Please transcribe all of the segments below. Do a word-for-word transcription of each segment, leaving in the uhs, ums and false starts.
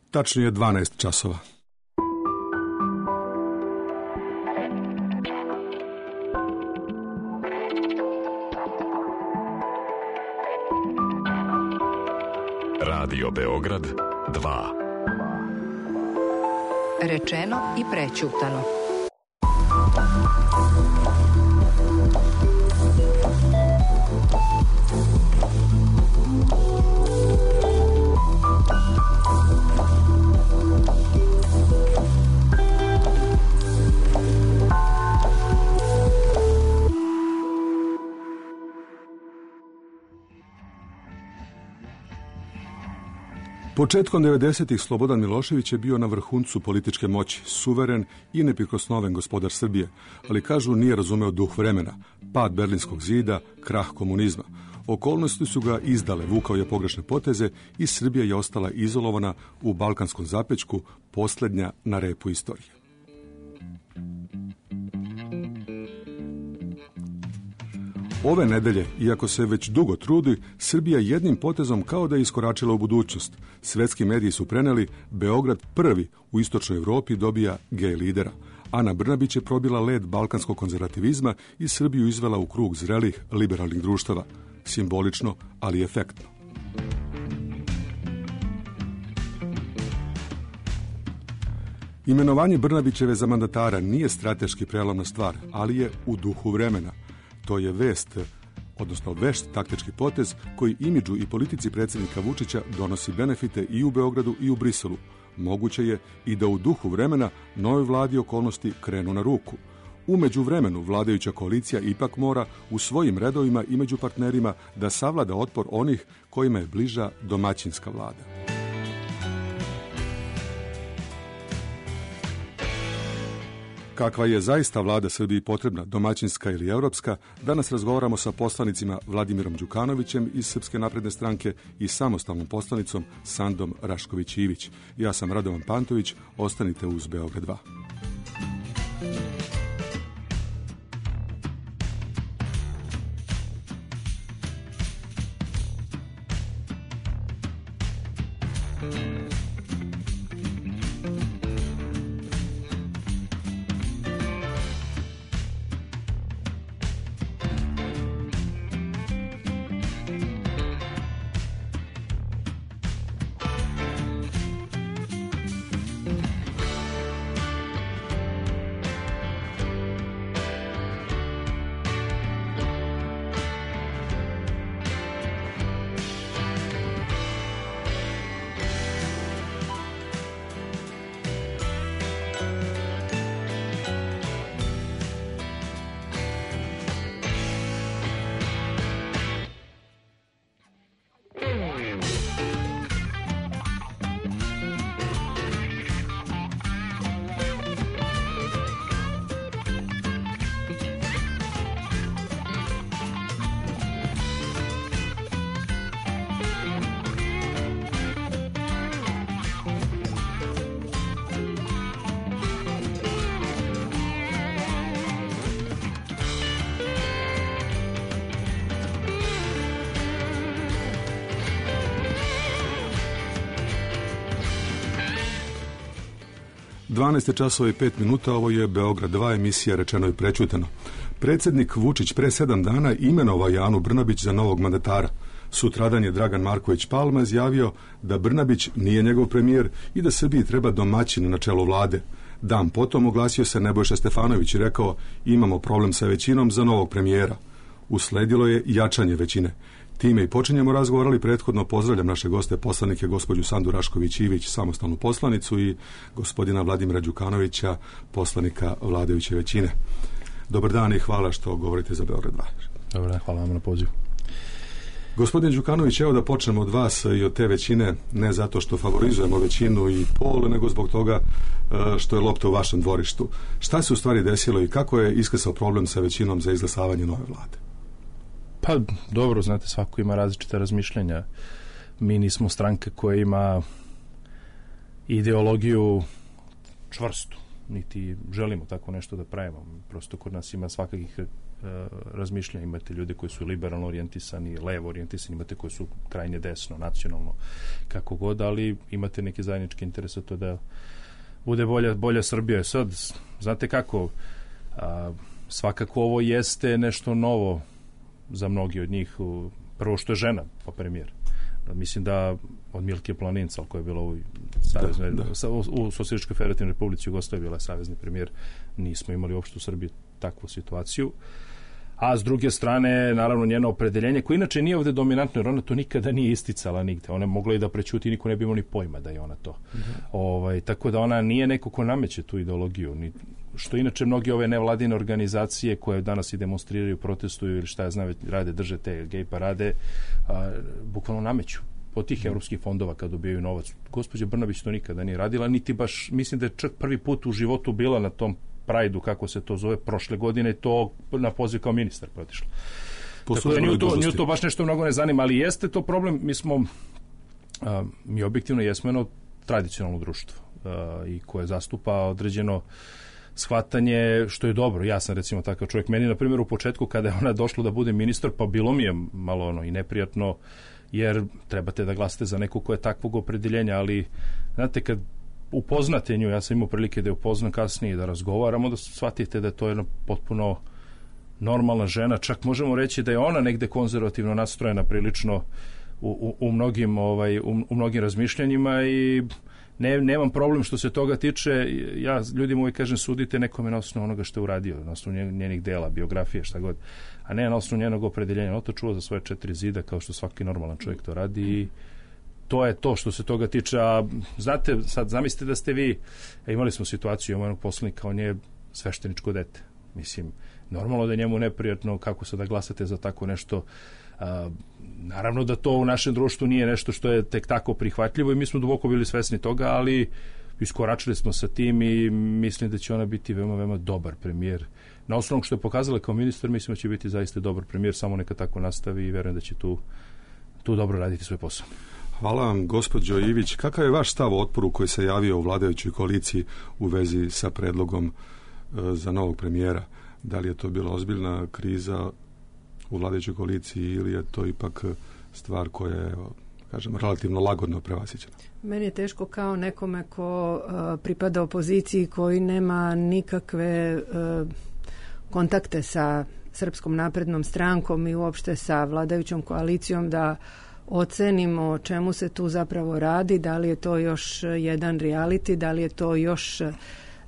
Tačno je dvanaest časova. Radio Beograd dva. Rečeno i prećutano. Početkom devedesetih Slobodan Milošević je bio na vrhuncu političke moći, suveren i neprikosnoven gospodar Srbije, ali kažu nije razumeo duh vremena, pad Berlinskog zida, krah komunizma. Okolnosti su ga izdale, vukao je pogrešne poteze i Srbija je ostala izolovana u balkanskom zapećku, posljednja na repu istorije. Ove nedelje, iako se već dugo trudi, Srbija jednim potezom kao da je iskoračila u budućnost. Svetski mediji su preneli Beograd prvi u istočnoj Evropi dobija gej lidera. Ana Brnabić je probila led balkanskog konzervativizma i Srbiju izvela u krug zrelih liberalnih društava. Simbolično, ali efektno. Imenovanje Brnabićeve za mandatara nije strateški prelomna stvar, ali je u duhu vremena. To je vest, odnosno vešt taktički potez koji imidžu i politici predsjednika Vučića donosi benefite i u Beogradu i u Briselu. Moguće je i da u duhu vremena novoj vladi okolnosti krenu na ruku. U međuvremenu vladajuća koalicija ipak mora u svojim redovima i među partnerima da savlada otpor onih kojima je bliža domaćinska vlada. Kakva je zaista vlada Srbiji potrebna, domaćinska ili europska, danas razgovaramo sa poslanicima Vladimirom Đukanovićem iz Srpske napredne stranke i samostalnom poslanicom Sandom Rašković-Ivić. Ja sam Radovan Pantović, ostanite uz Beograd dva. dvanaest časova i pet minuta, ovo je Beograd dva, emisija Rečeno i prećutano. Predsjednik Vučić pre sedam dana imenovao je Anu Brnabić za novog mandatara. Sutradan je Dragan Marković Palma izjavio da Brnabić nije njegov premijer i da Srbiji treba domaćin na čelu vlade. Dan potom oglasio se Nebojša Stefanović i rekao imamo problem sa većinom za novog premijera. Usledilo je jačanje većine. Time i počinjemo razgovor, ali prethodno pozdravljam naše goste poslanike, gospođu Sandu Rašković-Ivić, samostalnu poslanicu, i gospodina Vladimira Đukanovića, poslanika vladajuće većine. Dobar dan i hvala što govorite za Beograd dva. Dobar dan, hvala vam na pozivu. Gospodin Đukanović, evo da počnemo od vas i od te većine, ne zato što favorizujemo većinu i pol, nego zbog toga što je lopta u vašem dvorištu. Šta se u stvari desilo i kako je iskresao problem sa većinom za izglasavanje nove vlade? Pa dobro, znate, svako ima različita razmišljenja. Mi nismo stranka koja ima ideologiju čvrstu, niti želimo tako nešto da pravimo. Prosto kod nas ima svakakih razmišljanja. Imate ljude koji su liberalno orijentisani, levo orijentisani, imate koji su krajnje desno, nacionalno, kako god, ali imate neke zajedničke interese, to da bude bolja, bolja Srbija. Sad, znate kako, a, svakako ovo jeste nešto novo za mnogi od njih. Prvo što je žena, pa premijer. Mislim da od Milke Planincal, koja je bila u, saveznoj, da, da. u, u Socijalističkoj federativnoj Republici Jugoslaviji, bila je savezni premijer. Nismo imali uopšte u Srbiji takvu situaciju. A s druge strane, naravno, njeno opredeljenje, koje inače nije ovde dominantno, jer ona to nikada nije isticala nigde. Ona je mogla i da prećuti i niko ne bi imao ni pojma da je ona to. Mm-hmm. Ovaj, tako da ona nije neko ko nameće tu ideologiju. Ni, što inače mnogi ove nevladine organizacije koje danas i demonstriraju, protestuju ili šta ja znam, rade, drže te gej parade, a, bukvalno nameću od tih evropskih fondova kad dobijaju novac. Gospođa Brnabić to nikada nije radila, niti baš, mislim da je čak prvi put u životu bila na tom Prajdu, kako se to zove, prošle godine, to na poziv kao ministar protišlo. Tako da nju to, nju to baš nešto mnogo ne zanima, ali jeste to problem. Mi smo, a, mi objektivno jesmo jedno tradicionalno društvo a, i koje zastupa određeno shvatanje, što je dobro. Ja sam recimo takav čovjek. Meni, na primjer, u početku kada je ona došla da bude ministar, pa bilo mi je malo ono i neprijatno, jer trebate da glasate za neko ko je takvog opredeljenja, ali znate, kad upoznate nju, ja sam imao prilike da je upoznam kasnije, da razgovaramo, da shvatite da je to jedna potpuno normalna žena, čak možemo reći da je ona negde konzervativno nastrojena prilično u, u, u, mnogim, ovaj, u, u mnogim razmišljanjima i ne, nemam problem što se toga tiče. Ja ljudima uvijek kažem, sudite nekome na osnovu onoga što je uradio, na osnovu njenih dela, biografije, šta god, a ne na osnovu njenog opredeljenja. Ona to čuva za svoje četiri zida, kao što svaki normalan čovjek to radi i to je to što se toga tiče. A znate, sad zamislite da ste vi, a imali smo situaciju, imamo jednog poslanika, on je svešteničko dete. Mislim, normalno da je njemu neprijatno kako se da glasate za tako nešto. A, naravno da to u našem društvu nije nešto što je tek tako prihvatljivo i mi smo duboko bili svesni toga, ali iskoračili smo sa tim i mislim da će ona biti veoma, veoma dobar premijer. Na osnovu što je pokazala kao ministar, mislim da će biti zaista dobar premijer, samo neka tako nastavi i verujem da će tu, tu dobro raditi svoj posao. Hvala vam, gospođo Ivić. Kakav je vaš stav o otporu koji se javio u vladajućoj koaliciji u vezi sa predlogom e, za novog premijera? Da li je to bila ozbiljna kriza u vladajućoj koaliciji ili je to ipak stvar koja je, kažem, relativno lagodno prevaziđena? Meni je teško kao nekome ko uh, pripada opoziciji, koji nema nikakve uh, kontakte sa Srpskom naprednom strankom i uopšte sa vladajućom koalicijom, da ocenimo o čemu se tu zapravo radi, da li je to još jedan reality, da li je to još uh,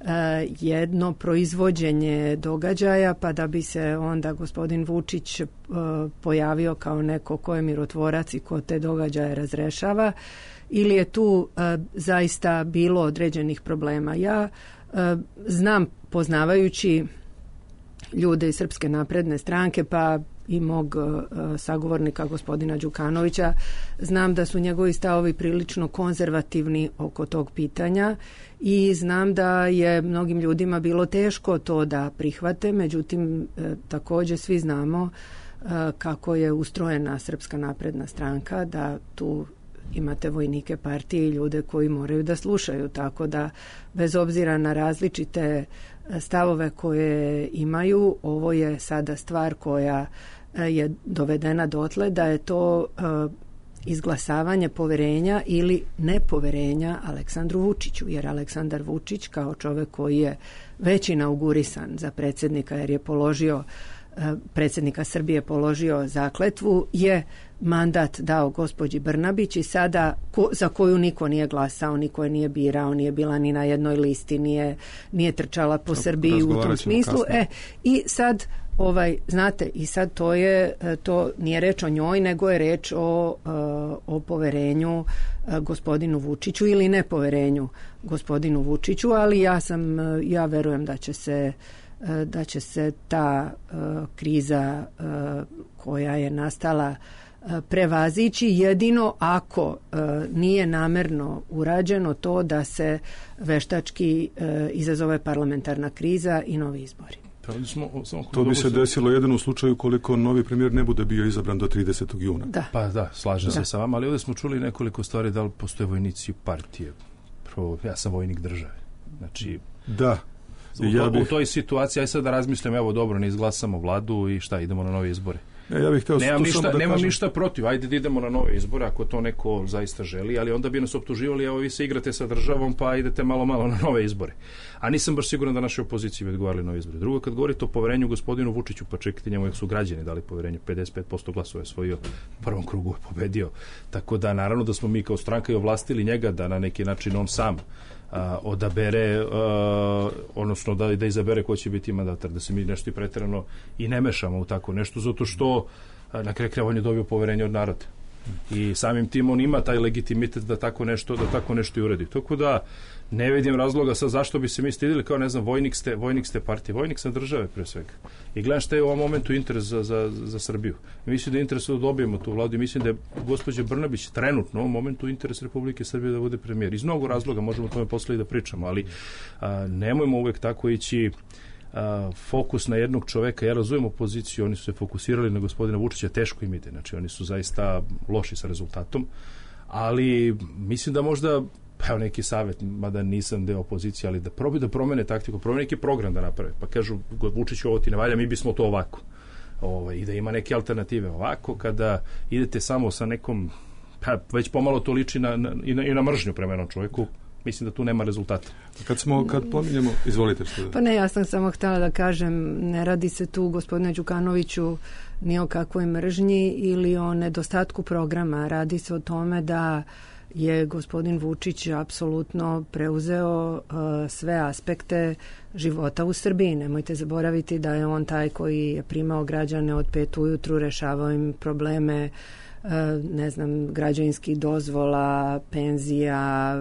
jedno proizvođenje događaja, pa da bi se onda gospodin Vučić uh, pojavio kao neko ko je mirotvorac i ko te događaje razrešava, ili je tu uh, zaista bilo određenih problema. Ja uh, znam, poznavajući ljude iz Srpske napredne stranke, pa i mog uh, sagovornika gospodina Đukanovića, znam da su njegovi stavovi prilično konzervativni oko tog pitanja i znam da je mnogim ljudima bilo teško to da prihvate, međutim uh, također svi znamo uh, kako je ustrojena Srpska napredna stranka, da tu imate vojnike partije i ljude koji moraju da slušaju, tako da bez obzira na različite stavove koje imaju, ovo je sada stvar koja je dovedena dotle da je to uh, izglasavanje poverenja ili nepoverenja Aleksandru Vučiću, jer Aleksandar Vučić kao čovjek koji je već inaugurisan za predsjednika, jer je položio uh, predsjednika Srbije položio zakletvu, je mandat dao gospođi Brnabić i sada ko, za koju niko nije glasao, niko je nije birao, nije bila ni na jednoj listi, nije, nije trčala po Srbiji u tom smislu. E, i sad ovaj, znate, i sad to je, to nije reč o njoj, nego je reč o, o poverenju gospodinu Vučiću ili nepoverenju gospodinu Vučiću, ali ja sam, ja verujem da će se da će se ta kriza koja je nastala prevazići, jedino ako uh, nije namerno urađeno to da se veštački uh, izazove parlamentarna kriza i novi izbori. Smo, samo to bi se desilo jedino u slučaju koliko novi premijer ne bude bio izabran do tridesetog juna. Da. Pa da, slažem da. se sa vama, ali ovdje smo čuli nekoliko stvari, da li postoje vojnici partije. Prvo, ja sam vojnik države. Znači, da. u, ja to, bih... u toj situaciji, aj sad da razmislim, evo dobro, ne izglasamo vladu i šta, idemo na nove izbore. Ja bih hteo nemam ništa, da nemam kažem. ništa protiv, ajde da idemo na nove izbore ako to neko zaista želi, ali onda bi nas optuživali, evo vi se igrate sa državom pa idete malo malo na nove izbore. A nisam baš siguran da našoj opoziciji bi odgovarali nove izbore. Drugo, kad govorite o poverenju gospodinu Vučiću, pa čekajte, njemu jak su građani dali poverenje, pedeset pet posto glasova je osvojio, u prvom krugu je pobedio. Tako da naravno da smo mi kao stranka i ovlastili njega da na neki način on sam Uh, odabere, uh, odnosno da, da izabere ko će biti mandatar, da se mi nešto i preterano i ne mešamo u tako nešto, zato što uh, na kraju krajeva on je dobio poverenje od naroda. I samim tim on ima taj legitimitet da tako nešto, da tako nešto i uredi. Tako da ne vidim razloga sad zašto bi se mi stidili kao, ne znam, vojnik ste, vojnik ste partije, vojnik sam države pre svega. I gledam šta je u ovom momentu interes za, za, za Srbiju. Mislim da je interes da dobijemo tu vladu i mislim da je gospođa Brnabić trenutno u ovom momentu interes Republike Srbije da bude premijer. Iz mnogo razloga možemo o tome posle i da pričamo, ali a, nemojmo uvek tako ići a, fokus na jednog čoveka. Ja razumijem opoziciju, oni su se fokusirali na gospodina Vučića, teško im ide, znači oni su zaista loši sa rezultatom, ali mislim da možda evo neki savjet, mada nisam deo opozicije, ali da probaju da promene taktiku, promene neki program da naprave, pa kažu Vučiću ovo ti ne valja, mi bismo to ovako. Ovo, i da ima neke alternative. Ovako, kada idete samo sa nekom, pa već pomalo to liči na, na, i, na, i na mržnju prema jednom čovjeku, mislim da tu nema rezultata. Kad smo, kad pominjemo, izvolite što da... Pa ne, ja sam samo htjela da kažem, ne radi se tu, gospodine Đukanoviću, ni o kakvoj mržnji ili o nedostatku programa. Radi se o tome da je gospodin Vučić apsolutno preuzeo uh, sve aspekte života u Srbiji. Nemojte zaboraviti da je on taj koji je primao građane od pet ujutru, rešavao im probleme, uh, ne znam, građevinskih dozvola, penzija,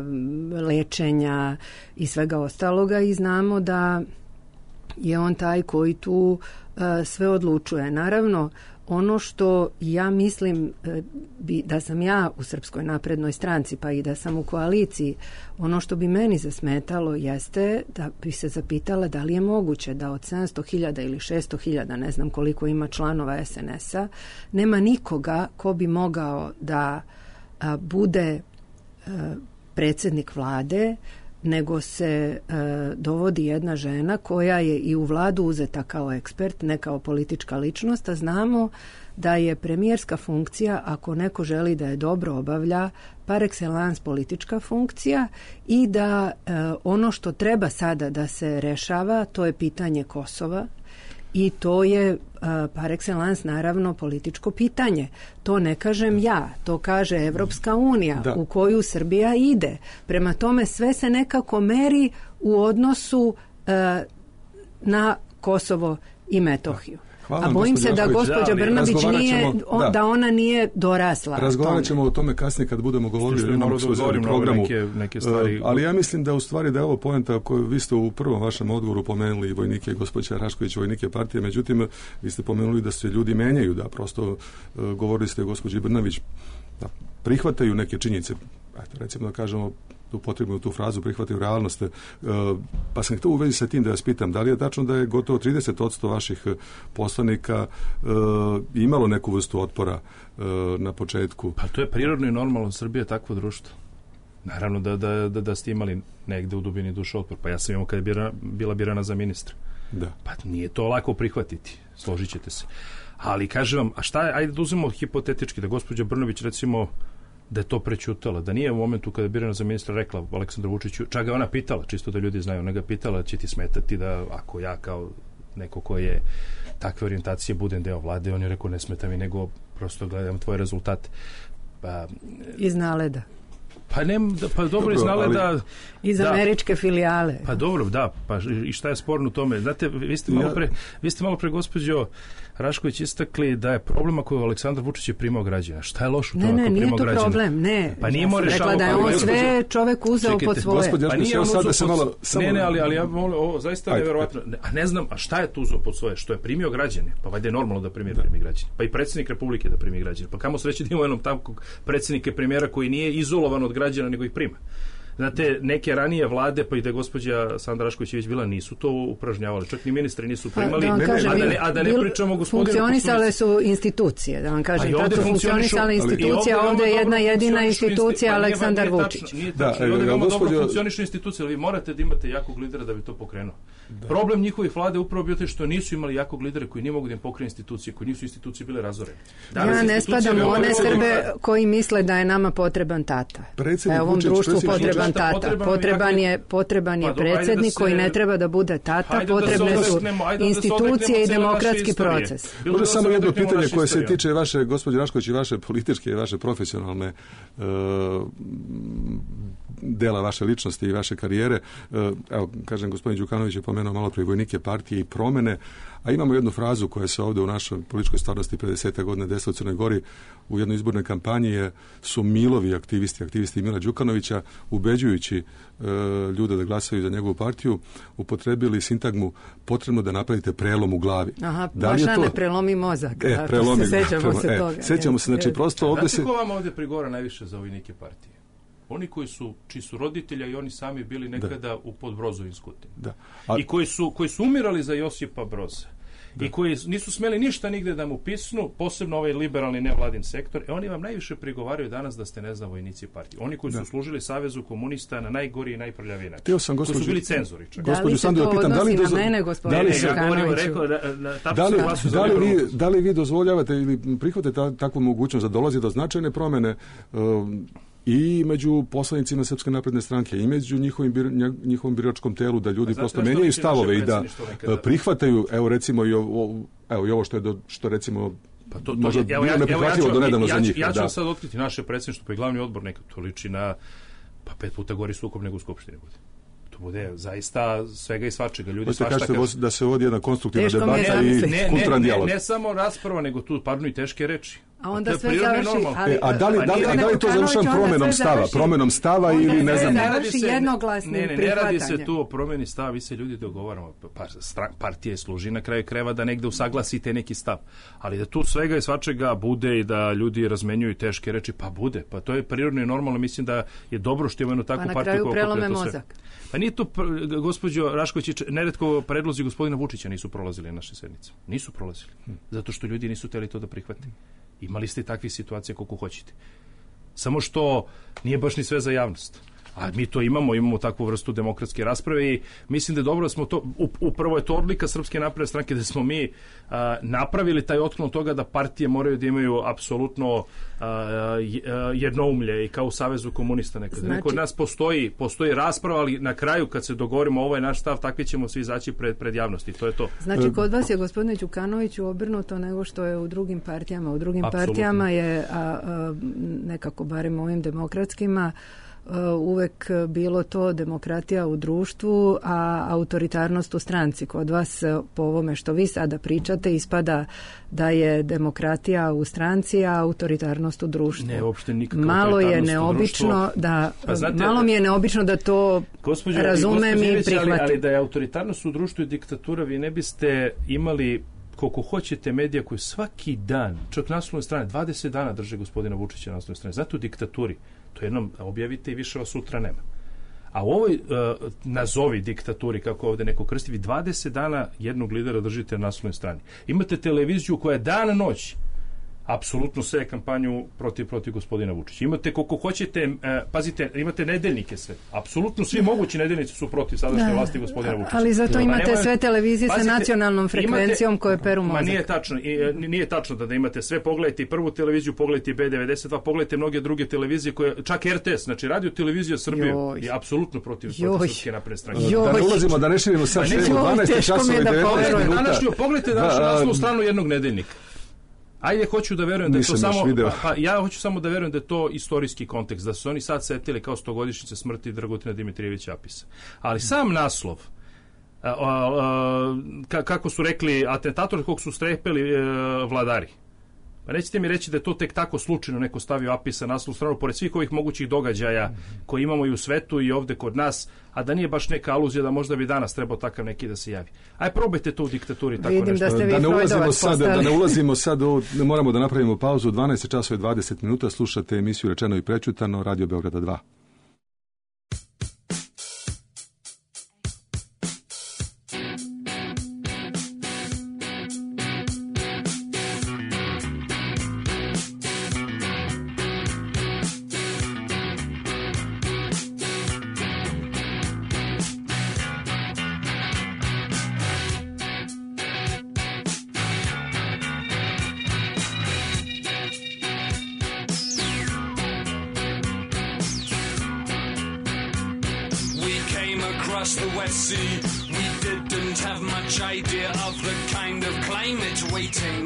lečenja i svega ostaloga, i znamo da je on taj koji tu uh, sve odlučuje. Naravno, ono što ja mislim bi, da sam ja u Srpskoj naprednoj stranci, pa i da sam u koaliciji, ono što bi meni zasmetalo jeste da bi se zapitala da li je moguće da od sedamsto hiljada ili šesto hiljada, ne znam koliko ima članova es en es-a, nema nikoga ko bi mogao da a, bude a, predsjednik vlade, nego se e, dovodi jedna žena koja je i u vladu uzeta kao ekspert, ne kao politička ličnost, a znamo da je premijerska funkcija, ako neko želi da je dobro obavlja, par excellence politička funkcija i da e, ono što treba sada da se rešava, to je pitanje Kosova. I to je uh, par excellence naravno političko pitanje. To ne kažem ja, to kaže Evropska unija da. U koju Srbija ide. Prema tome sve se nekako meri u odnosu uh, na Kosovo i Metohiju. Hvala, a bojim se da gospođa da, Brnabić nije, on, da. da ona nije dorasla. Razgovarat ćemo o tome kasnije kad budemo govorili o jednom ekskluzivnom programu. Neke, neke stvari... uh, ali ja mislim da u stvari da je ovo poenta koju vi ste u prvom vašem odgovoru pomenuli vojnike, gospođa Rašković, vojnike partije, međutim vi ste pomenuli da se ljudi menjaju, da prosto uh, govorili ste o gospođi Brnabić, da prihvataju neke činjenice, eto, recimo da kažemo, upotrebimo tu frazu, prihvataju realnost. E, pa sam htio u vezi sa tim da vas pitam, da li je tačno da je gotovo trideset posto vaših poslanika e, imalo neku vrstu otpora e, na početku? Pa to je prirodno i normalno, Srbija je takvo društvo. Naravno da, da, da, da ste imali negde u dubini duše otpor. Pa ja sam imao kada je birana, bila birana za ministra. Da. Pa nije to lako prihvatiti, složit ćete se. Ali kažem vam, a šta je, ajde da uzmemo hipotetički, da gospođa Brnabić recimo da je to prećutala, da nije u momentu kada je birana za ministra rekla Aleksandru Vučiću, čak ga ona pitala, čisto da ljudi znaju, ona ga pitala, će ti smetati da ako ja kao neko ko je takve orijentacije budem deo vlade, on je rekao ne smeta mi, nego prosto gledam tvoje rezultate. Pa, iz Naleda. Pa ne, pa dobro, dobro iz Naleda. Ali... Iz da, američke filijale. Pa dobro, da, pa i šta je sporno u tome? Znate, vi ste malo pre, vi ste malo pre gospođo Rašković istakli da je problema koju Aleksandar Vučić je primao građana. Šta je loše u tome? Ne, ne, nije to građana? Problem, ne. Pa nije ja rekla da je on sve čovek uzeo pod svoje. Gospod, pa nije on sad da se malo, samo... Ne, ne, ali, ali ja molim, ovo zaista nevjerovatno. A ne znam, a šta je tu uzeo pod svoje? Što je primio građane? Pa valjda je normalno da premijer da. primi građane. Pa i predsjednik Republike da primi građane. Pa kamo sreće da ima jednom tamkog predsjednika premijera koji nije izolovan od građana, nego ih prima. Znate, neke ranije vlade, pa i da je gospođa Sanda Rašković već bila, nisu to upražnjavali. Čak ni ministri nisu primali. Pa, da kažem, a, da ne, a da ne pričamo gospodinu... Funkcionisale su institucije, da vam kažem. Tad su funkcionisale institucije, ali, ovdje je jedna jedina institucija, Aleksandar Vučić. Nije tačno. I ovdje imamo dobro funkcionišu institucije, ali vi morate da imate jakog lidera da bi to pokrenuo. Da. Problem njihovih vlade upravo bio što nisu imali jakog lidera koji nije mogu da im pokrene institucije, koji nisu institucije bile razorene. Ja ne spadam u one Srbe koji misle da je nama potreban tata. E, ovom društvu potreban tata. Potreban je, potreban je predsjednik koji ne treba da bude tata, potrebne su institucije i demokratski proces. Može samo jedno pitanje koje se tiče vaše, gospođe Rašković, i vaše političke i vaše profesionalne uh, dela vaše ličnosti i vaše karijere. Evo, kažem, gospodin Đukanović je pomenuo malo prije vojnike partije i promene, a imamo jednu frazu koja se ovdje u našoj političkoj stvarnosti pedeset godine desila u Crnoj Gori u jednoj izbornoj kampanji je, su Milovi aktivisti, aktivisti Mila Đukanovića, ubeđujući e, ljude da glasaju za njegovu partiju, upotrebili sintagmu potrebno da napravite prelom u glavi. Aha, da baš to... ne prelomi mozak. E, prelomi, se sećamo prelom, se e, toga. Sećamo se, znači, prosto ovdje se... Znate ko vam ovdje prigora najviše za vojnike partije? Oni koji su, čiji su roditelja i oni sami bili nekada da. u Podbrozovim Skutini. Da. A... I koji su, koji su umirali za Josipa Broza. Da. I koji nisu smeli ništa nigde da mu pisnu, posebno ovaj liberalni nevladin sektor. E oni vam najviše prigovaraju danas da ste, ne znam, vojnici partije. Oni koji da. su služili Savezu komunista na najgori i najprljaviji način. Teo sam, gospođu, koji su bili cenzori. Čak. Da li se to odnosi na mene, gospodine Đukanoviću? Da li vi, da li vi dozvoljavate ili prihvatate ta, takvu mogućnost da dolazi do značajne promjene um, i među poslanicima Srpske napredne stranke i među njihovim, bir, njihovom biračkom telu, da ljudi prosto menjaju stavove i da prihvataju, evo recimo i ovo, evo, i ovo što je do, što recimo pa to, to možda je, evo, ja, neprihvatljivo ja, do nedavno ja, za njih. Ja ću da. vam sad otkriti naše predsjedništvo pa i glavni odbor, neka to liči na pa pet puta gori sukob nego u Skupštini bude. To bude zaista svega i svačega. Ljudi svašta kažete kaž... da se vodi jedna konstruktivna debata i kulturan dijalog. Ne, ne, ne samo rasprava, nego tu padnu i teške reči. A onda sve završi, ali, e, a da li, da li, a da li to završam promenom stava, promenom stava ili ne znam. Ne radi se jednoglasnim ne, ne, ne radi se tu o promjeni stava, vi se ljudi dogovaramo, pa, partije služi na kraju kreva da negde usaglasite neki stav, ali da tu svega i svačega bude i da ljudi razmenjuju teške reči, pa bude, pa to je prirodno i normalno, mislim da je dobro što imamo jednu takvu pa partiju koja prelome mozak. Pa nije to, gospođo Rašković, neretko predlozi gospodina Vučića nisu prolazili na naše sednice. Nisu prolazili, zato što ljudi nisu hteli to da prihvate. Imali ste takvih situacija koliko hoćete. Samo što nije baš ni sve za javnost. A mi to imamo, imamo takvu vrstu demokratske rasprave i mislim da je dobro da smo to, upravo je to odlika Srpske napredne stranke, da smo mi a, napravili taj otklon toga da partije moraju da imaju apsolutno a, jednoumlje i kao u Savezu komunista nekada. Znači, kod nas postoji, postoji rasprava, ali na kraju kad se dogovorimo ovo je naš stav, takvi ćemo svi izaći pred, pred javnosti. To je to. Znači kod vas je gospodine Đukanoviću obrnuto nego što je u drugim partijama. U drugim Absolutno. partijama je a, a, nekako barem ovim demokratskima Uh, uvek bilo to demokratija u društvu, a autoritarnost u stranci. Kod vas po ovome što vi sada pričate ispada da je demokratija u stranci, a autoritarnost u društvu. Ne, uopšte nikakva malo je neobično da pa, znate, malo mi je neobično da to gospođo, razumem i prihvatim. Ali, ali da je autoritarnost u društvu i diktatura, vi ne biste imali koliko hoćete medija koji svaki dan, čak na naslovnoj strani, dvadeset dana drže gospodina Vučića na naslovnoj strani. Znate u diktaturi, to jednom objavite i više vas sutra nema. A u ovoj uh, nazovi diktaturi, kako ovdje neko krsti, vi dvadeset dana jednog lidera držite na naslovnoj strani. Imate televiziju koja je dan noć apsolutno sve kampanju protiv protiv gospodina Vučića. Imate koliko hoćete, eh, pazite, imate nedeljnike sve. Apsolutno svi mogući nedeljnici su protiv sadašnje vlasti gospodina Vučića. Ali zato imate nema, sve televizije pazite, sa nacionalnom frekvencijom imate, koje peru mozak. Ma nije tačno, i, nije tačno da, da imate sve. Pogledajte i prvu televiziju, pogledajte i B devedeset dva, pogledajte mnoge druge televizije koje, čak R T S, znači Radio televizija Srbije je apsolutno protiv Srpske napredne stranke. Da ne ulazimo, da ne širimo sad dvanaest časova i devetnaest minuta. Pogledajte današnju naslovnu stranu jednog nedeljnika. Ajde, hoću da verujem da je to samo, pa, pa, ja hoću samo da verujem da je to istorijski kontekst, da su oni sad setili kao stogodišnjice smrti Dragutina Dimitrijevića Apisa. Ali sam naslov, a, a, a, kako su rekli, atentator kog su strepeli a, vladari. Pa nećete mi reći da je to tek tako slučajno neko stavio Apisa na naslovnu stranu, pored svih ovih mogućih događaja mm-hmm. koje imamo i u svetu i ovde kod nas, a da nije baš neka aluzija da možda bi danas trebao takav neki da se javi. Aj, probajte to u diktaturi. Tako Vidim nešto. Da, ste vi da, ne ulazimo sad, da ne ulazimo sad, u, ne moramo da napravimo pauzu, dvanaest časova i dvadeset minuta, slušate emisiju Rečeno i prečutano, Radio Beograda dva. across the West Sea. We didn't have much idea of the kind of climate waiting.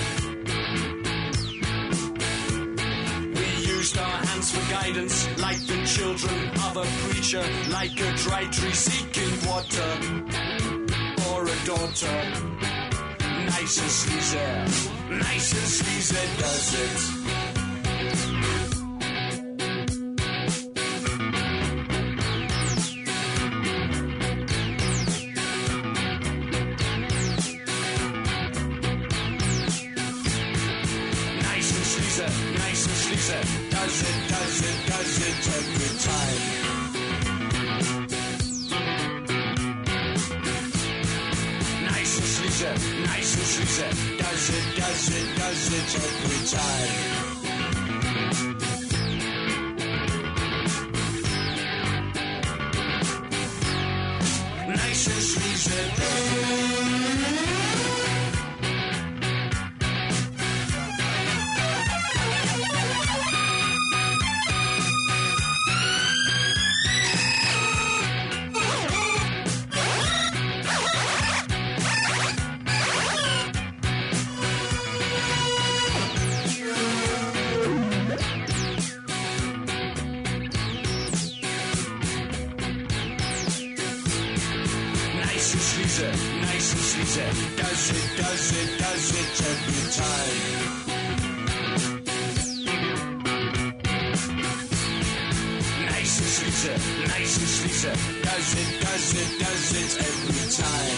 We used our hands for guidance, like the children of a preacher, like a dry tree seeking water, or a daughter. Nice and sleazy, nice and sleazy does it. Does it, does it, does it every time. Nice and sleazy, nice and sleazy. Does it, does it, does it every time. Nice and sleazy. Nice and sleazy, does it, does it, does it every time. Nice and sleazy, nice and sleazy, does it, does it, does it every time.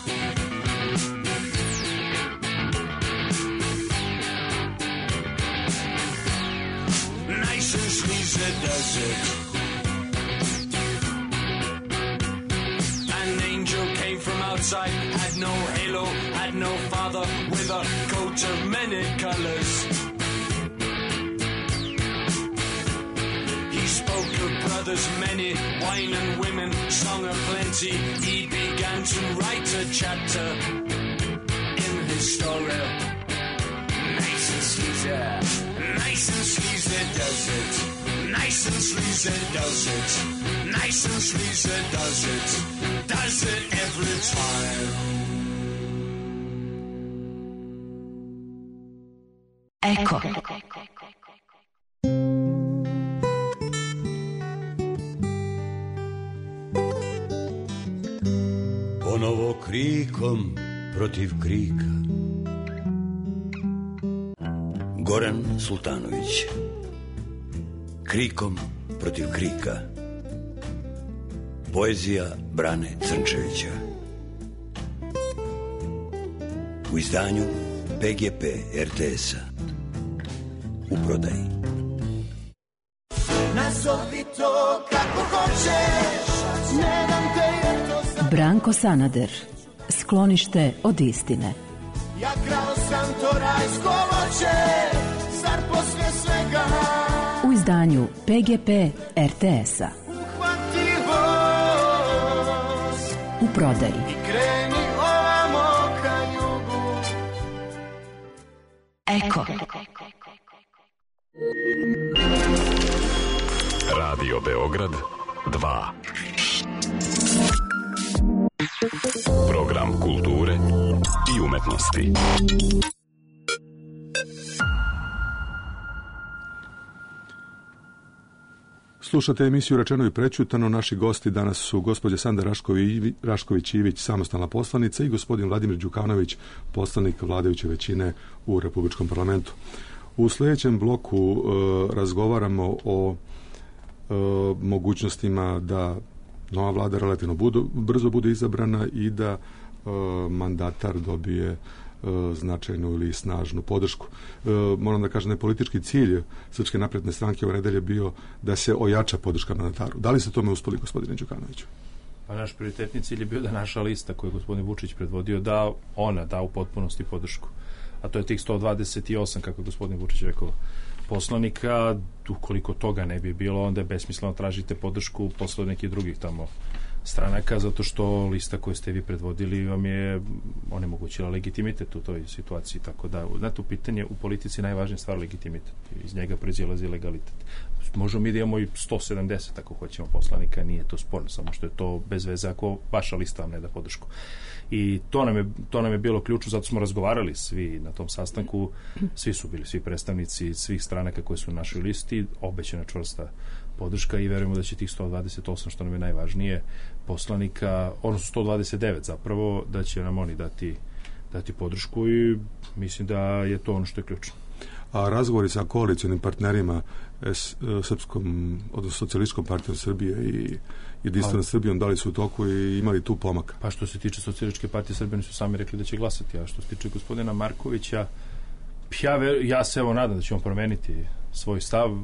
Nice and sleazy, does it. Outside, had no halo, had no father, with a coat of many colors. He spoke of brothers many, wine and women, song of plenty. He began to write a chapter in his story. Nice and sleazy, nice and sleazy does it. Nice and sleazy does it. Nice and sleazy does it. Does it every time. Eko. Ponovo krikom protiv krika. Goran Sultanović. Krikom protiv krika. Poezija Brane Crnčevića. U izdanju P G P R T S-a. U prodaji. Nazovi to kako hoćeš, ne dam te jer to sam. Branko Sanader. Sklonište od istine. Ja krao sam to rajsko voće, zar poslije svega. U izdanju P G P R T S-a. U prodaji. I kreni ovamo ka jugu. Eko. Radio Beograd dva. Program kulture i umetnosti. Slušate emisiju Rečeno i prećutano. Naši gosti danas su gospođa Sanda Rašković-Ivić, samostalna poslanica, i gospodin Vladimir Đukanović, poslanik vladajuće većine u Republičkom parlamentu. U sljedećem bloku e, razgovaramo o e, mogućnostima da nova vlada relativno budu, brzo bude izabrana i da e, mandatar dobije e, značajnu ili snažnu podršku. E, moram da kažem da je politički cilj Srpske napredne stranke ove nedelje bio da se ojača podrška mandataru. Da li ste tome uspeli, gospodine Đukanoviću? Pa naš prioritetni cilj je bio da naša lista koju je gospodin Vučić predvodio, da ona da u potpunosti podršku. A to je tih sto dvadeset osam, kako je gospodin Vučić rekao, poslanika. Ukoliko toga ne bi bilo, onda je besmisleno tražite podršku posle nekih drugih tamo stranaka, zato što lista koju ste vi predvodili vam je onemogućila legitimitet u toj situaciji, tako da, znate, u pitanje u politici najvažnija stvar legitimitet, iz njega proizilazi legalitet. Možemo mi da imamo i sto sedamdeset ako hoćemo poslanika, nije to sporno, samo što je to bez veze ako vaša lista vam ne da podršku. I to nam je, to nam je bilo ključno, zato smo razgovarali svi na tom sastanku, svi su bili, svi predstavnici svih stranaka koji su na našoj listi, obećana čvrsta podrška i verujemo da će tih sto dvadeset osam, što nam je najvažnije, poslanika, odnosno sto dvadeset devet zapravo, da će nam oni dati, dati podršku i mislim da je to ono što je ključno. A razgovori sa koalicionim partnerima S, Srpskom, odnosno Socijalističkom partijom Srbije i Jedinstvenom Srbijom, da li su u toku i imali tu pomaka? Pa što se tiče Socijalističke partije Srbije, oni su sami rekli da će glasati, a što se tiče gospodina Markovića, ja, ja se evo nadam da će on promeniti svoj stav.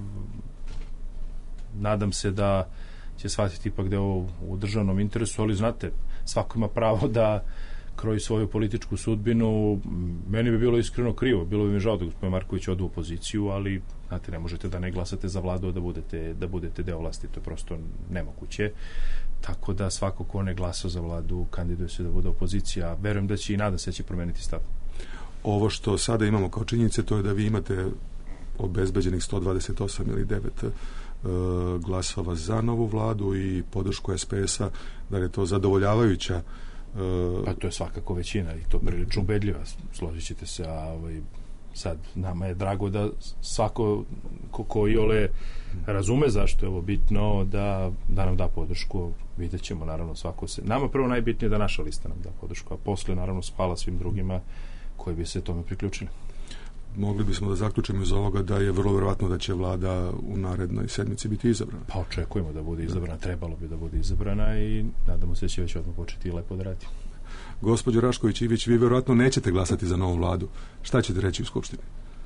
Nadam se da će shvatiti ipak da je ovo u državnom interesu, ali znate, svako ima pravo da kroji svoju političku sudbinu. Meni bi bilo iskreno krivo, bilo bi mi žao da gospodin Marković ode u opoziciju, ali znate, ne možete da ne glasate za vladu, da budete, da budete deo vlasti, to je prosto nemoguće. Tako da svako ko ne glasa za vladu kandiduje se da bude opozicija. Verujem da će i nadam se da će promeniti stav. Ovo što sada imamo kao činjenice, to je da vi imate obezbeđenih sto dvadeset osam ili devet glasova za novu vladu i podršku S P S-a, da je to zadovoljavajuća. Pa to je svakako većina i to prilično ubedljiva, složit ćete se, a ovaj, sad nama je drago da svako ko, ko iole razume zašto je ovo bitno, da, da nam da podršku. Vidjet ćemo, naravno, svako se... Nama prvo najbitnije da naša lista nam da podršku, a posle, naravno, hvala svim drugima koji bi se tome priključili. Mogli bismo da zaključimo iz ovoga da je vrlo verovatno da će vlada u narednoj sedmici biti izabrana. Pa očekujemo da bude izabrana, trebalo bi da bude izabrana i nadamo se da će već odmah početi lepo da radi. Gospođo Rašković-Ivić, vi verovatno nećete glasati za novu vladu. Šta ćete reći u Skupštini?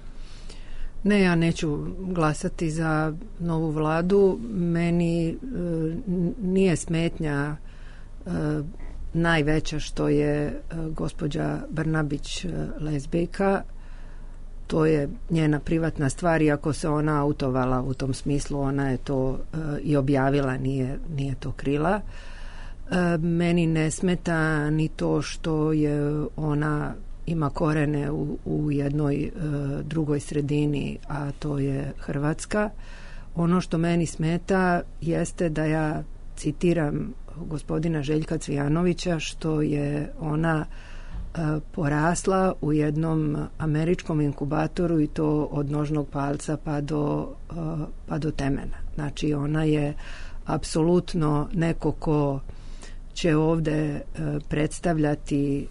Ne, ja neću glasati za novu vladu. Meni e, nije smetnja e, najveća što je e, gospođa Brnabić e, lezbijka. To je njena privatna stvar i ako se ona autovala u tom smislu, ona je to e, i objavila, nije, nije to krila. E, meni ne smeta ni to što je ona ima korene u, u jednoj e, drugoj sredini, a to je Hrvatska. Ono što meni smeta jeste da ja citiram gospodina Željka Cvijanovića, što je ona porasla u jednom američkom inkubatoru i to od nožnog palca pa do, pa do temena. Znači ona je apsolutno neko ko će ovde predstavljati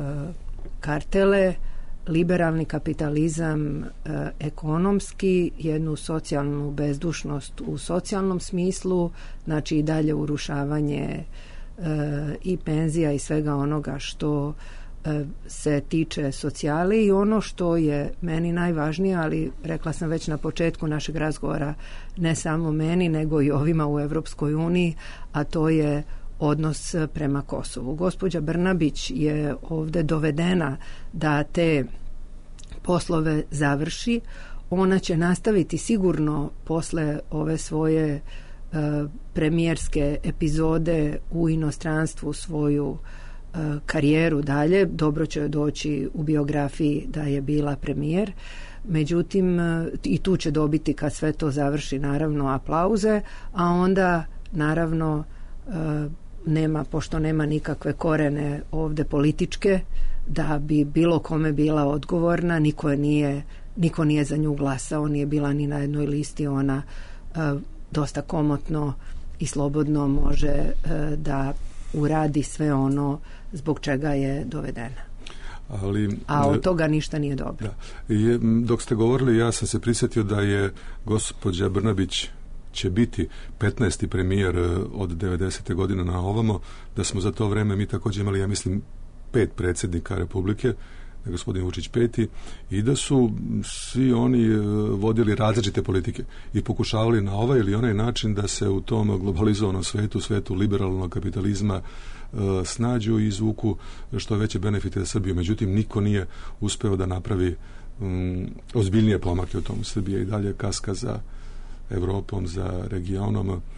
kartele, liberalni kapitalizam, ekonomski, jednu socijalnu bezdušnost u socijalnom smislu, znači i dalje urušavanje i penzija i svega onoga što se tiče socijale i ono što je meni najvažnije, ali rekla sam već na početku našeg razgovora, ne samo meni, nego i ovima u Evropskoj uniji, a to je odnos prema Kosovu. Gospođa Brnabić je ovde dovedena da te poslove završi. Ona će nastaviti sigurno posle ove svoje e, premijerske epizode u inostranstvu svoju karijeru dalje. Dobro će doći u biografiji da je bila premijer. Međutim, i tu će dobiti kad sve to završi naravno aplauze, a onda naravno nema, pošto nema nikakve korene ovde političke, da bi bilo kome bila odgovorna, niko nije, niko nije za nju glasao, nije bila ni na jednoj listi, ona dosta komotno i slobodno može da uradi sve ono zbog čega je dovedena. Ali, a od toga ništa nije dobro. Da. I, dok ste govorili, ja sam se prisjetio da je gospođa Brnabić će biti petnaesti premijer od devedesete godine na ovamo, da smo za to vreme mi također imali, ja mislim, pet predsjednika Republike, da gospodin Vučić peti, i da su svi oni vodili različite politike i pokušavali na ovaj ili onaj način da se u tom globalizovanom svetu, svetu liberalnog kapitalizma snađu i izvuku što veće benefite za Srbiju. Međutim, niko nije uspeo da napravi um, ozbiljnije pomake u tom. Srbije i dalje kaska za Evropom, za regionom.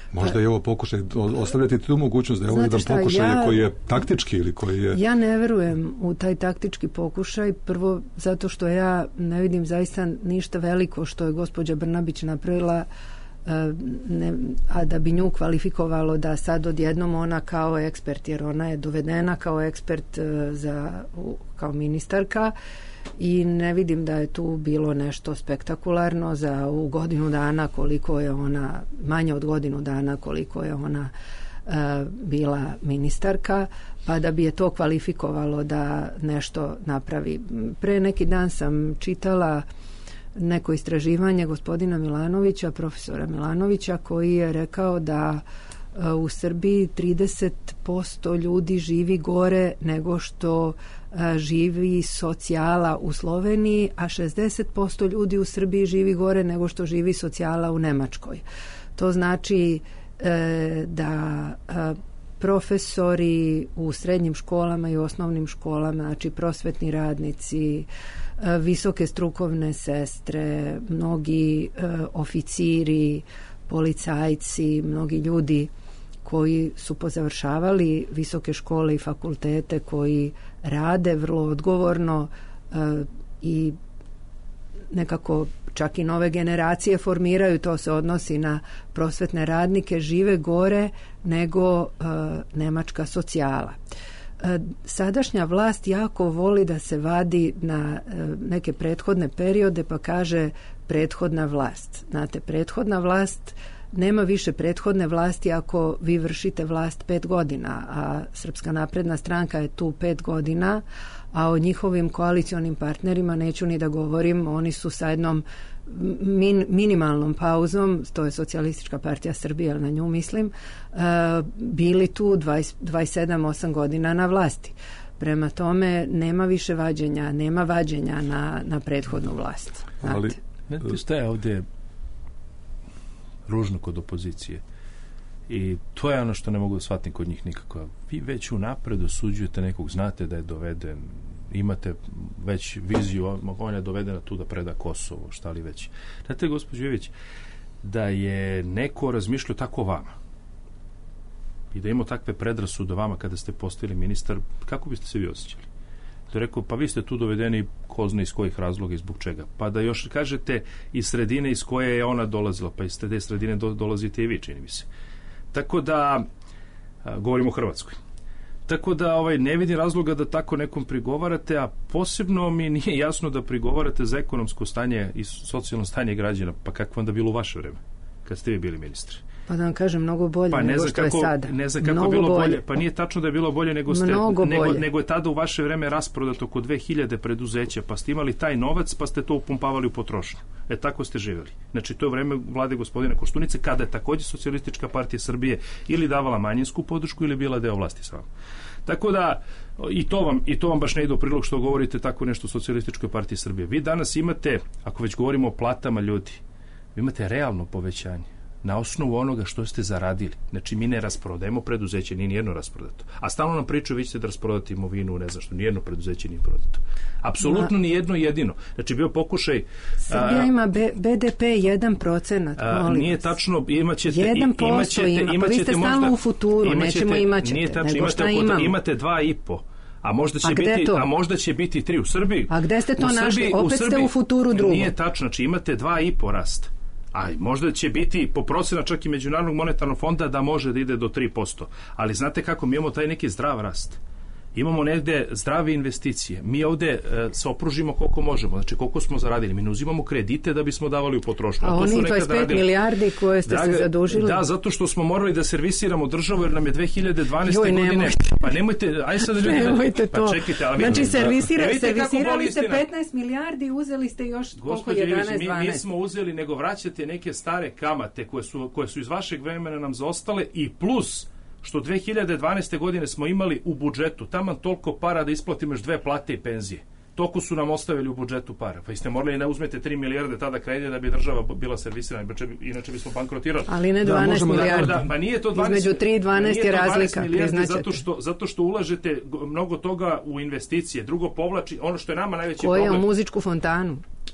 Možda je ovo pokušaj, ostavljati tu mogućnost da je ovo jedan šta, pokušaj ja, koji je taktički ili koji je... Ja ne verujem u taj taktički pokušaj, prvo zato što ja ne vidim zaista ništa veliko što je gospođa Brnabić napravila, ne, a da bi nju kvalifikovalo da sad odjednom ona kao ekspert, jer ona je dovedena kao ekspert za, kao ministarka, i ne vidim da je tu bilo nešto spektakularno za u godinu dana koliko je ona, manje od godinu dana koliko je ona uh, bila ministarka, pa da bi je to kvalifikovalo da nešto napravi. Pre neki dan sam čitala neko istraživanje gospodina Milanovića, profesora Milanovića, koji je rekao da uh, u Srbiji trideset posto ljudi živi gore nego što živi socijala u Sloveniji, a šezdeset posto ljudi u Srbiji živi gore nego što živi socijala u Nemačkoj. To znači e, da e, profesori u srednjim školama i osnovnim školama, znači prosvetni radnici, e, visoke strukovne sestre, mnogi e, oficiri, policajci, mnogi ljudi koji su pozavršavali visoke škole i fakultete, koji rade vrlo odgovorno e, i nekako čak i nove generacije formiraju, to se odnosi na prosvetne radnike, žive gore nego e, nemačka socijala. E, sadašnja vlast jako voli da se vadi na e, neke prethodne periode, pa kaže prethodna vlast. Znate, prethodna vlast nema više prethodne vlasti ako vi vršite vlast pet godina, a Srpska napredna stranka je tu pet godina, a o njihovim koalicionim partnerima neću ni da govorim, oni su sa jednom min, minimalnom pauzom, to je Socijalistička partija Srbije, ali na nju mislim, uh, bili tu dvadeset, dvadeset sedam osam godina na vlasti. Prema tome nema više vađenja, nema vađenja na, na prethodnu vlast. Znate. Ali, znate šta je ovdje ružno kod opozicije? I to je ono što ne mogu da shvatim kod njih nikako. Vi već unapred osuđujete nekog, znate da je doveden, imate već viziju, on je dovedena tu da preda Kosovo, šta li već. Znate, gospođo Ivić, da je neko razmišljao tako o vama i da imao takve predrasude o vama kada ste postali ministar, kako biste se vi osjećali? Da je rekao, pa vi ste tu dovedeni ko zna iz kojih razloga i zbog čega. Pa da još kažete iz sredine iz koje je ona dolazila, pa iz te sredine do, dolazite i vi, čini mi se. Tako da, a, govorimo o Hrvatskoj. Tako da ovaj, ne vidim razloga da tako nekom prigovarate, a posebno mi nije jasno da prigovarate za ekonomsko stanje i socijalno stanje građana. Pa kako onda bilo u vaše vreme, kad ste vi bili ministri? Pa da vam kažem, mnogo bolje pa nego što kako, je sada. Ne znam kako mnogo je bilo bolje. bolje. Pa nije tačno da je bilo bolje nego ste, nego, nego, nego je tada u vaše vreme rasprodato oko dve hiljade preduzeća, pa ste imali taj novac, pa ste to upumpavali u potrošnju. E tako ste živjeli. Znači to je vreme vlade gospodina Koštunice, kada je također Socijalistička partija Srbije ili davala manjinsku podršku ili bila deo vlasti sama. Tako da i to vam i to vam baš ne ide u prilog što govorite tako nešto o Socijalističkoj partiji Srbije. Vi danas imate, ako već govorimo o platama ljudi, vi imate realno povećanje na osnovu onoga što ste zaradili. Znači, mi ne rasprodajemo preduzeće, nije nijedno rasprodato. A stalno nam pričaju, vi ćete da rasprodati imovinu, ne znam što, nijedno preduzeće nije prodato. Apsolutno Ma, nijedno jedino. Znači, bio pokušaj... Srbija a, ima B, BDP jedan procenat, molim Nije vas. tačno, imaćete... jedan posto ima, pa vi ste stalno u futuru, nećemo imaćete, nije tačno, nego šta imate, imamo. Imate dva i po. A možda će a biti to? a možda će biti tri u Srbiji. A gde ste to u našli? Srbiji, Opet u Srbiji, ste u futuru drugo. Nije tačno, znači imate dva i po rast. A možda će biti po procena čak i Međunarodnog monetarnog fonda da može da ide do tri posto. Ali znate kako, mi imamo taj neki zdrav rast. Imamo negde zdrave investicije. Mi ovde e, se opružimo koliko možemo. Znači koliko smo zaradili. Mi ne uzimamo kredite da bismo davali u potrošnju. A, a oni dvadeset pet milijardi koje ste da, se zadužili? Da, zato što smo morali da servisiramo državu jer nam je dve hiljade dvanaeste. Joj, godine... Nemojte. Pa nemojte, aj sad ljudi... Nemojte to. Pa čekajte, ali znači, servisira, da, servisirali ste petnaest milijardi, uzeli ste još koliko jedanaest dvanaest. Mi nismo uzeli, nego vraćate neke stare kamate koje su, koje su iz vašeg vremena nam zaostale i plus što dve hiljade dvanaeste. godine smo imali u budžetu taman toliko para da isplatimo još dve plate i penzije. Toliko su nam ostavili u budžetu para. Pa ste morali da uzmete tri milijarde tada kredita da bi država bila servisirana, inače bismo bankrotirali. Ali ne dvanaest da, milijardi. Da, pa nije to dvanaest, između tri i dvanaest je razlika, priznaćete. Zato što, zato što ulažete mnogo toga u investicije. Drugo povlači, ono što je nama najveći Koje problem. Koje u muzičku fontanu?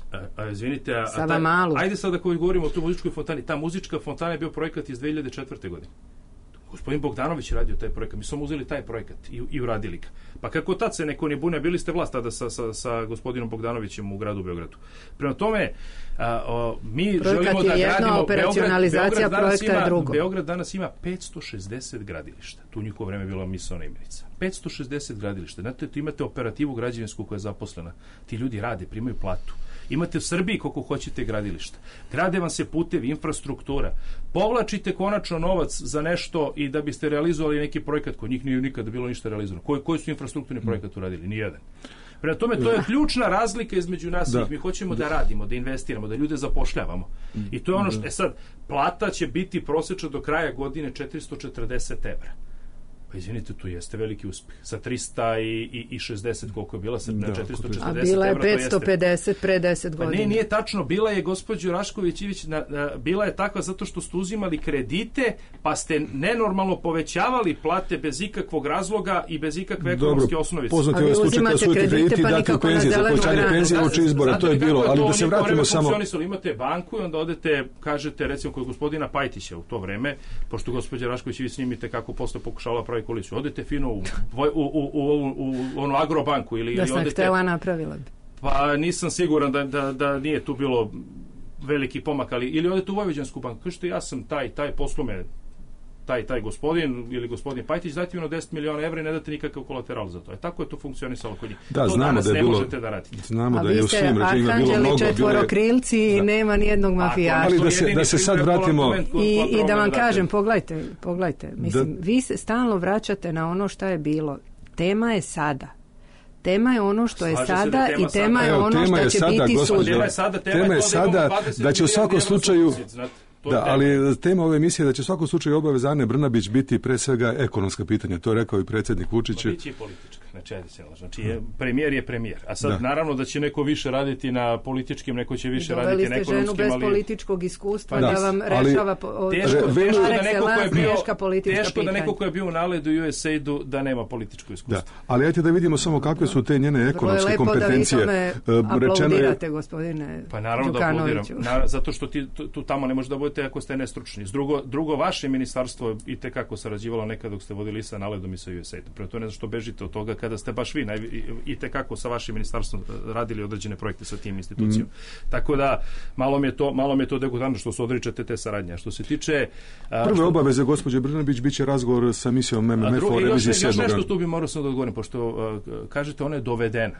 A, a izvinite, a, a taj, ajde sad ako govorimo o toj muzičkoj fontani. Ta muzička fontana je bio projekat iz dve hiljade četvrte. godine. Gospodin Bogdanović je radio taj projekat. Mi smo uzeli taj projekat i, i uradili ga. Pa kako tad se neko ne bune, bili ste vlast tada sa, sa, sa gospodinom Bogdanovićem u gradu Beogradu. Prema tome, a, a, mi projekat želimo da jedno, gradimo... operacionalizacija Beograd, projekta ima, je drugo. Beograd danas ima petsto šezdeset gradilišta. Tu u njihovo vreme je bila misaona imenica. petsto šezdeset gradilišta. Znate, tu imate operativu građevinsku koja je zaposlena. Ti ljudi rade, primaju platu. Imate u Srbiji koliko hoćete gradilišta. Grade vam se putevi, infrastruktura. Povlačite konačno novac za nešto i da biste realizovali neki projekat, kod njih nije nikada bilo ništa realizovano. Koji, koji su infrastrukturni projekat uradili? Nijedan. Prema tome, to je ključna razlika između nas i mi hoćemo da radimo, da investiramo, da ljude zapošljavamo. I to je ono što, e sad, plata će biti prosječna do kraja godine četiristo četrdeset evra. Pa izvinite, tu jeste veliki uspeh. Sa trista šezdeset koliko je bila, sa na četiristo četrdeset evra. A bila je petsto pedeset pre deset godina. Pa ne, nije tačno. Bila je, gospođo Rašković-Ivić, na, na, bila je takva zato što ste uzimali kredite, pa ste nenormalno povećavali plate bez ikakvog razloga i bez ikakve ekonomske osnovice. Poznati ovaj slučaj kada su krediti pa dati u penzije, za povećanje penzije uoči izbora, to je bilo. Ali da se vratimo samo... Imate banku i onda odete, kažete, recimo, kod gospodina Pajtića u to vreme, pošto gospođa Rašković-Ivić snimite kako posle pokušavala pravi koaliciju. Odete fino u, u, u, u, u onu Agrobanku ili, da sam odete... htjela napravila bi. Pa nisam siguran da, da, da nije tu bilo veliki pomak, ali ili odete u Vojvođansku banku, kažete ja sam taj, taj poslome, taj, taj gospodin ili gospodin Pajtić, dajte mi ono deset miliona evra i ne date nikakav kolateral za to. E tako je to funkcionisalo kod njih. Da, to znamo danas da je ne bilo, možete da radite. Znamo da je u svim režimima bilo mnogo. A vi ste arhanđeli četvorokrilci i nema nijednog mafijaša. Ali da se, da se sad vratimo... I, i da vam kažem, pogledajte, pogledajte. Mislim, da... vi se stalno vraćate na ono šta je bilo. Tema je sada. Tema je ono što je sada i tema je ono što će biti sutra. Tema je sada, tema je sada da će u svakom slučaju... Da, ali tema ove emisije je da će u svakom slučaju obaveza Ane Brnabić biti pre svega ekonomska pitanja. To je rekao i predsjednik Vučić. Pa biće i politička. Znači, znači je, premijer je premijer. A sad da. Naravno da će neko više raditi na političkim, neko će više Doveli raditi na ekonomskim. Doveli ste ženu bez ali... političkog iskustva da, da vam rešava po, teško, teško, da neko ko je bio, teška politička teško pitanja. da neko ko je bio u Naledu u U S A D-u da nema političko iskustvo. Da. Ali ajte da vidimo samo kakve su te njene ekonomske kompetencije. Vrlo je lepo da vi tome aplaudirate, gospodine Pa naravno da aplaudiram. Zato što ti, tu tamo ne možete da budete ako ste nestručni. Drugo, drugo vaše ministarstvo i te kako sarađivalo nekad dok ste vodili sa Naledom i sa U S A D-om. Prema to ne znam što bežite od toga kada ste baš vi naj, i te kako sa vašim ministarstvom radili određene projekte sa tim institucijom. Mm. Tako da malo mi je to malo mi je to degutantno što se odričete te saradnje. A što se tiče a, prve što, obaveze gospođe Brnabić biće razgovor sa misijom M M F o reviziji sedmog. Još nešto tu bi morao sam da odgovorim pošto a, kažete ona je dovedena.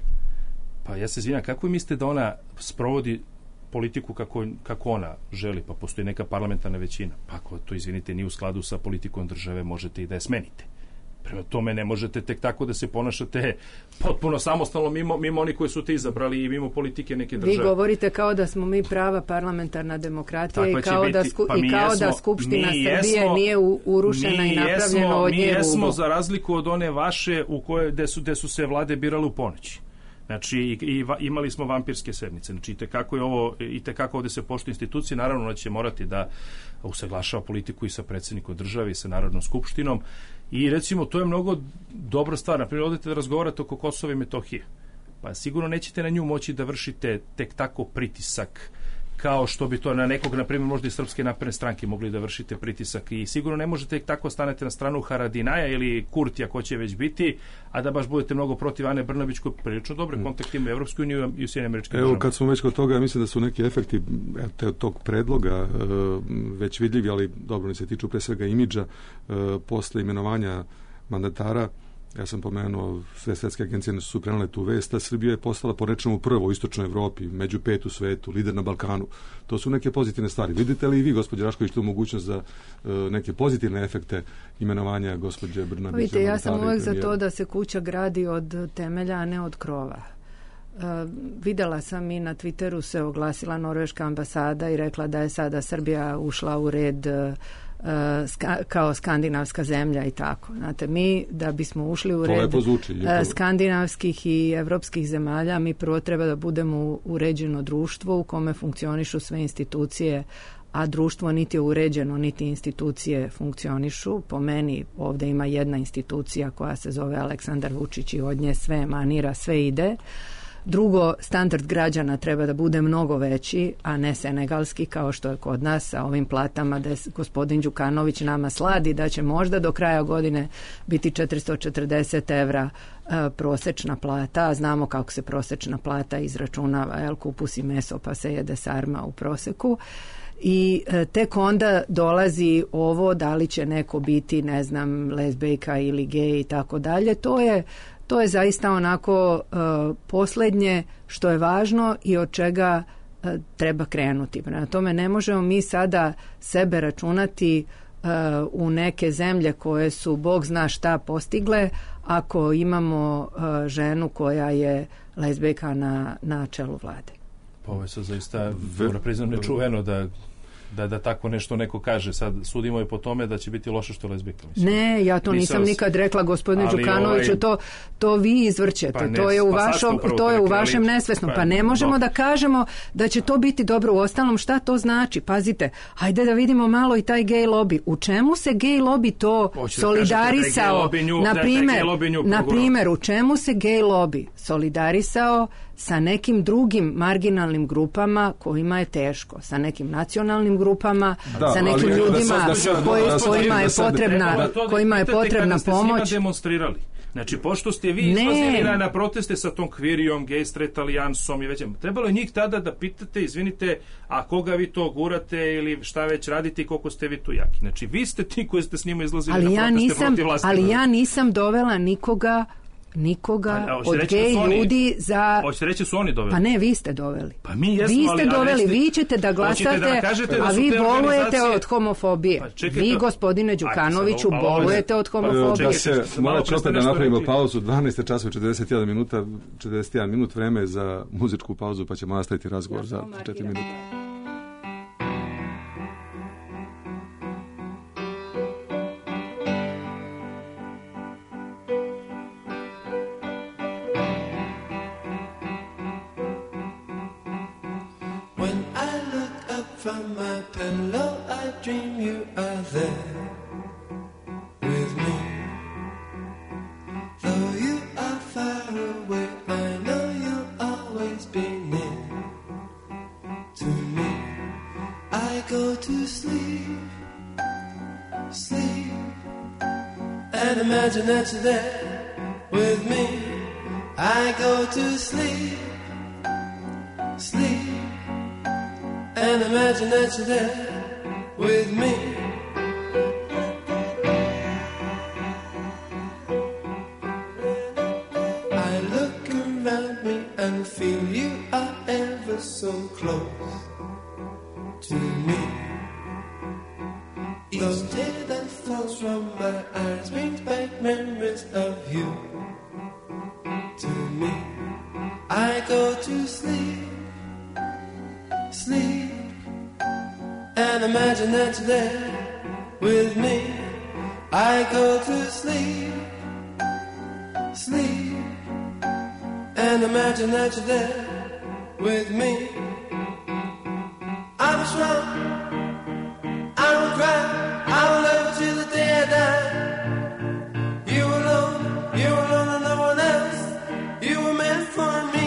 Pa ja se izvinjam, kako mislite da ona sprovodi politiku kako, kako ona želi, pa postoji neka parlamentarna većina. Pa ako to, izvinite, nije u skladu sa politikom države, možete i da je smenite. Prema tome ne možete tek tako da se ponašate potpuno samostalno mimo, mimo oni koji su te izabrali i mimo politike neke države. Vi govorite kao da smo mi prava parlamentarna demokratija i kao, biti, da, sku, pa i kao jesmo, da Skupština Srbije jesmo, nije urušena i napravljeno jesmo, od nje Mi jesmo za razliku od one vaše u koje, gde su, gde su se vlade birale u ponoći. Znači, i, i va, imali smo vampirske sedmice. Znači, i tekako je ovo, i tekako ovde se poštuje institucije, naravno da će morati da usaglašava politiku i sa predsjednikom države i sa Narodnom skupštinom. I recimo, to je mnogo dobra stvar. Naprimjer, odete da razgovarate oko Kosova i Metohije. Pa sigurno nećete na nju moći da vršite tek tako pritisak kao što bi to na nekog, na primjer, možda i Srpske napredne stranke mogli da vršite pritisak i sigurno ne možete tako stanete na stranu Haradinaja ili Kurtija, ko će već biti, a da baš budete mnogo protiv Ane Brnabić koji prilično dobre mm. kontakte ima u Evropskoj uniji i u Sjedinjenim Američkim Državama. Evo, kad smo već kod toga, mislim da su neki efekti te, tog predloga uh, već vidljivi, ali dobro, ne se tiču pre svega imidža uh, posle imenovanja mandatara. Ja sam pomenuo, sve svetske agencije su prenale tu vest, a Srbija je postala po rečemu prvo u istočnoj Evropi, među pet u svetu, lider na Balkanu. To su neke pozitivne stvari. Vidite li i vi, gospođe Rašković, tu mogućnost za uh, neke pozitivne efekte imenovanja gospođe Brnabić? Vidite, ja sam uvek za to da se kuća gradi od temelja, a ne od krova. Uh, videla sam i na Twitteru se oglasila norveška ambasada i rekla da je sada Srbija ušla u red uh, Ska, kao skandinavska zemlja i tako. Znate, mi da bismo ušli u red zvuči, skandinavskih i evropskih zemalja, mi prvo treba da budemo uređeno društvo u kome funkcionišu sve institucije, a društvo niti je uređeno, niti institucije funkcionišu. Po meni ovdje ima jedna institucija koja se zove Aleksandar Vučić i od nje sve emanira, sve ide. Drugo, standard građana treba da bude mnogo veći, a ne senegalski kao što je kod nas sa ovim platama da je gospodin Đukanović nama sladi da će možda do kraja godine biti četiristo četrdeset evra e, prosečna plata, a znamo kako se prosečna plata izračunava, jel, kupus i meso pa se jede sarma u proseku. I e, tek onda dolazi ovo da li će neko biti, ne znam, lezbejka ili gej i tako dalje. To je To je zaista onako e, posljednje što je važno i od čega e, treba krenuti. Prema tome ne možemo mi sada sebe računati e, u neke zemlje koje su Bog zna šta postigle ako imamo e, ženu koja je lezbejka na, na čelu vlade. Pa ovo je sad zaista priznam nečuveno da Da, da tako nešto neko kaže. Sad sudimo je po tome da će biti loše što je lezbijka. Ne, ja to nisam nikad rekla, gospodine Đukanoviću, ovaj, to, to vi izvrćete. Pa ne, to je u, pa vašom, to je u vašem nesvesnom. Pa, pa ne možemo no. da kažemo da će to biti dobro. U ostalom, šta to znači? Pazite, hajde da vidimo malo i taj gej lobby. U čemu se gej lobby to Hoće solidarisao? Da nju, na primjer, da na primjer, u čemu se gej lobby solidarisao sa nekim drugim marginalnim grupama kojima je teško, sa nekim nacionalnim grupama, da, sa nekim ljudima da sad, koji, da sad, kojima je potrebna, da to, kojima je potrebna pomoć. Ste demonstrirali. Znači, pošto ste vi izlazili na, na proteste sa tom kvirijom, gay straight alijansom i već, trebalo je njih tada da pitate, izvinite, a koga vi to gurate ili šta već radite i koliko ste vi tu jaki. Znači, vi ste ti koji ste s njima izlazili ali na proteste ja nisam, protiv vlasti. Ali ja nisam dovela nikoga nikoga pa, od gej oni, ljudi za... Hoćete reći su oni doveli? Pa ne, vi ste doveli. Pa mi jesmo, vi ste ali, doveli, ali, vi ćete da glasate, da da a vi bolujete organizacije... od homofobije. Pa, čekajte, vi, gospodine Đukanoviću, pa, bolujete od homofobije. Da se, morat ću opet da napravimo reći. pauzu, dvanaest časova i četrdeset jedan minuta, četrdeset jedan minut vreme za muzičku pauzu, pa ćemo nastaviti razgovor za četiri minuta. From my pillow I dream you are there with me. Though you are far away, I know you'll always be near to me. I go to sleep, sleep, and imagine that you're there with me. I go to sleep, sleep, and imagine that you're there with me. I look around me and feel you are ever so close to me. Each tear that falls from my eyes brings back memories of you to me. I go to sleep, sleep, and imagine that you're there with me. I go to sleep, sleep, and imagine that you're there with me. I'm strong, I will cry, I will love you till the day I die. You alone, you alone and no one else, you were meant for me.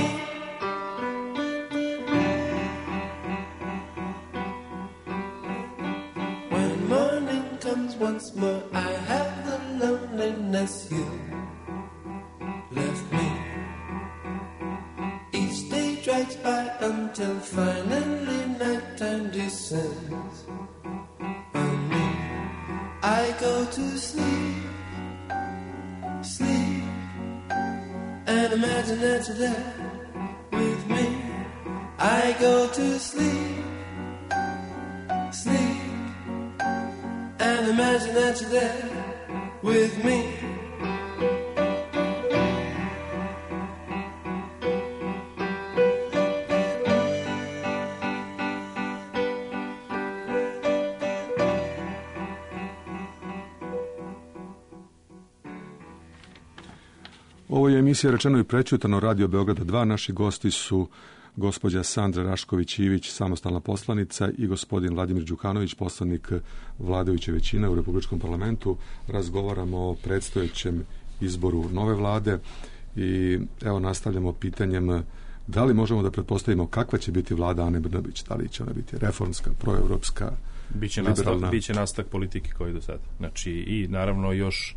Once more I have the loneliness you left me. Each day drags by until finally nighttime descends on me. I go to sleep, sleep, and imagine that you're there with me. I go to sleep, sleep, and imagine that you're there with me. Ovo je emisija Rečeno i prećutano, Radio Beograda dva. Naši gosti su gospođa Sandra Rašković-Ivić, samostalna poslanica, i gospodin Vladimir Đukanović, poslanik vladajuće većine u Republičkom parlamentu. Razgovaramo o predstojećem izboru nove vlade i evo nastavljamo pitanjem Da li možemo da pretpostavimo kakva će biti vlada Ane Brnabić? Da li će ona biti reformska, proevropska, biće liberalna? Nastavak, biće nastavak politike kao i do sada. Znači, i naravno još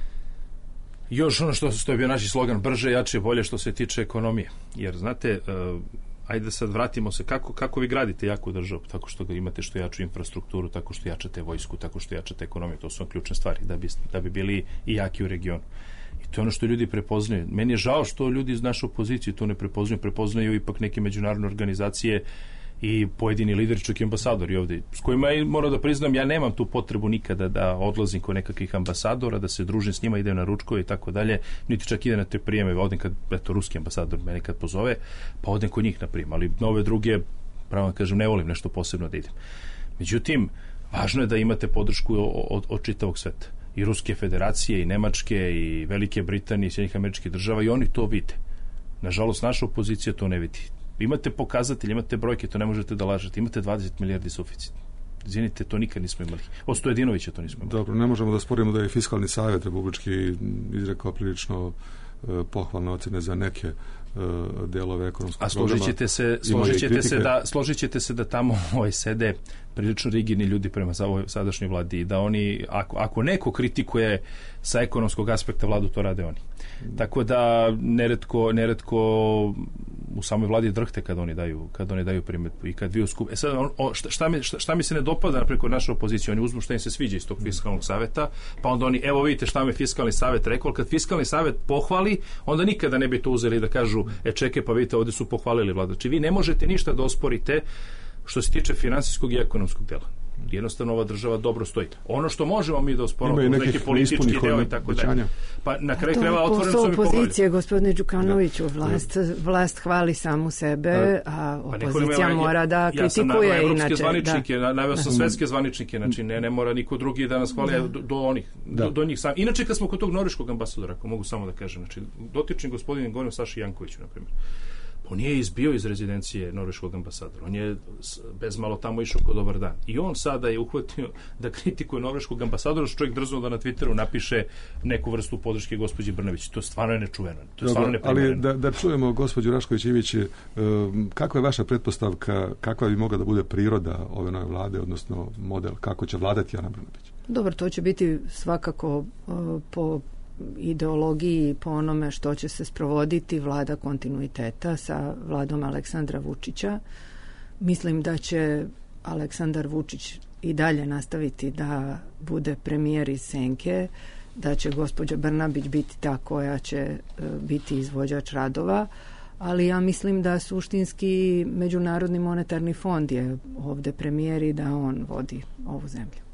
još ono što, što je bio naš slogan, brže, jače, bolje što se tiče ekonomije. Jer, znate, uh, ajde sad vratimo se, kako, kako vi gradite jaku državu? Tako što imate što jaču infrastrukturu, tako što jačate vojsku, tako što jačate ekonomiju. To su ključne stvari da bi, da bi bili i jaki u regionu. I to je ono što ljudi prepoznaju. Meni je žao što ljudi iz naše opozicije to ne prepoznaju. Prepoznaju ipak neke međunarodne organizacije i pojedini lideri, čak i ambasadori ovdje, s kojima i moram da priznam, ja nemam tu potrebu nikada da odlazim kod nekakvih ambasadora, da se družim s njima, idem na ručkove i tako dalje, niti čak ide na te prijeme, odem kad, eto, ruski ambasador mene kad pozove, pa odem kod njih na prijem, ali na ove druge, pravo kažem, ne volim nešto posebno da idem. Međutim, važno je da imate podršku od, od čitavog sveta. I Ruske federacije, i Nemačke, i Velike Britanije, i Sjedinjenih Američkih Država, i oni to vide. Nažalost, naša opozicija to ne vidi. Imate pokazatelje, imate brojke, to ne možete da lažete. Imate dvadeset milijardi suficit. Izvinite, to nikad nismo imali. Od Stojedinovića to nismo imali. Dobro, ne možemo da sporimo da je Fiskalni savjet republički izrekao prilično e, pohvalne ocjene za neke e, delove ekonomskog A složit ćete se, složit ćete se da složit ćete se da tamo ovaj sede prilično rigidni ljudi prema sadašnjoj vladi i da oni, ako, ako neko kritikuje sa ekonomskog aspekta vladu, to rade oni. Tako da neretko, neretko u samoj vladi drhte kad oni daju, kad oni daju primjedbu i kad vi uskup... E sad, on, šta, šta, mi, šta, šta mi se ne dopada preko naše opozicije, oni uzmu šta im se sviđa iz tog fiskalnog savjeta, pa onda oni, evo vidite šta mi fiskalni savjet rekao, kad fiskalni savjet pohvali, onda nikada ne bi to uzeli da kažu, e čekaj, pa vidite, ovdje su pohvalili vladu. Znači, vi ne možete ništa da osporite što se tiče finansijskog i ekonomskog dela. Jednostavno ova država dobro stoji. Ono što možemo mi da osporimo uz neki politički deo i tako dalje. Pa na kraju krajeva otvoreno su mi pogledali. Opozicije, gospodine Đukanoviću, vlast, vlast hvali samu sebe, a opozicija pa mora da kritikuje. Ja sam inače, zvaničnike, da. naveo sam svetske zvaničnike, znači ne, ne mora niko drugi da nas hvali da. do, do onih, do, do njih sam. Inače kad smo kod tog norveškog ambasadora, ako mogu samo da kažem, znači dotični gospodin govorim Saši Jankoviću, na primjer. On je izbio iz rezidencije norveškog ambasadora. On je bez malo tamo išao kod Dobar dan. I on sada je uhvatio da kritikuje norveškog ambasadora, što čovjek drznuo da na Twitteru napiše neku vrstu podrške gospođi Brnabić. To stvarno je nečuveno. To je stvarno neprimereno. Ali da, da čujemo gospođu Rašković-Ivić, kakva je vaša pretpostavka, kakva bi mogla da bude priroda ove nove vlade, odnosno model, kako će vladati Ana Brnabić? Dobro, to će biti svakako uh, po ideologiji, po onome što će se sprovoditi vlada kontinuiteta sa vladom Aleksandra Vučića. Mislim da će Aleksandar Vučić i dalje nastaviti da bude premijer iz senke, da će gospođa Brnabić biti ta koja će uh, biti izvođač radova, ali ja mislim da suštinski Međunarodni monetarni fond je ovdje premijer i da on vodi ovu zemlju.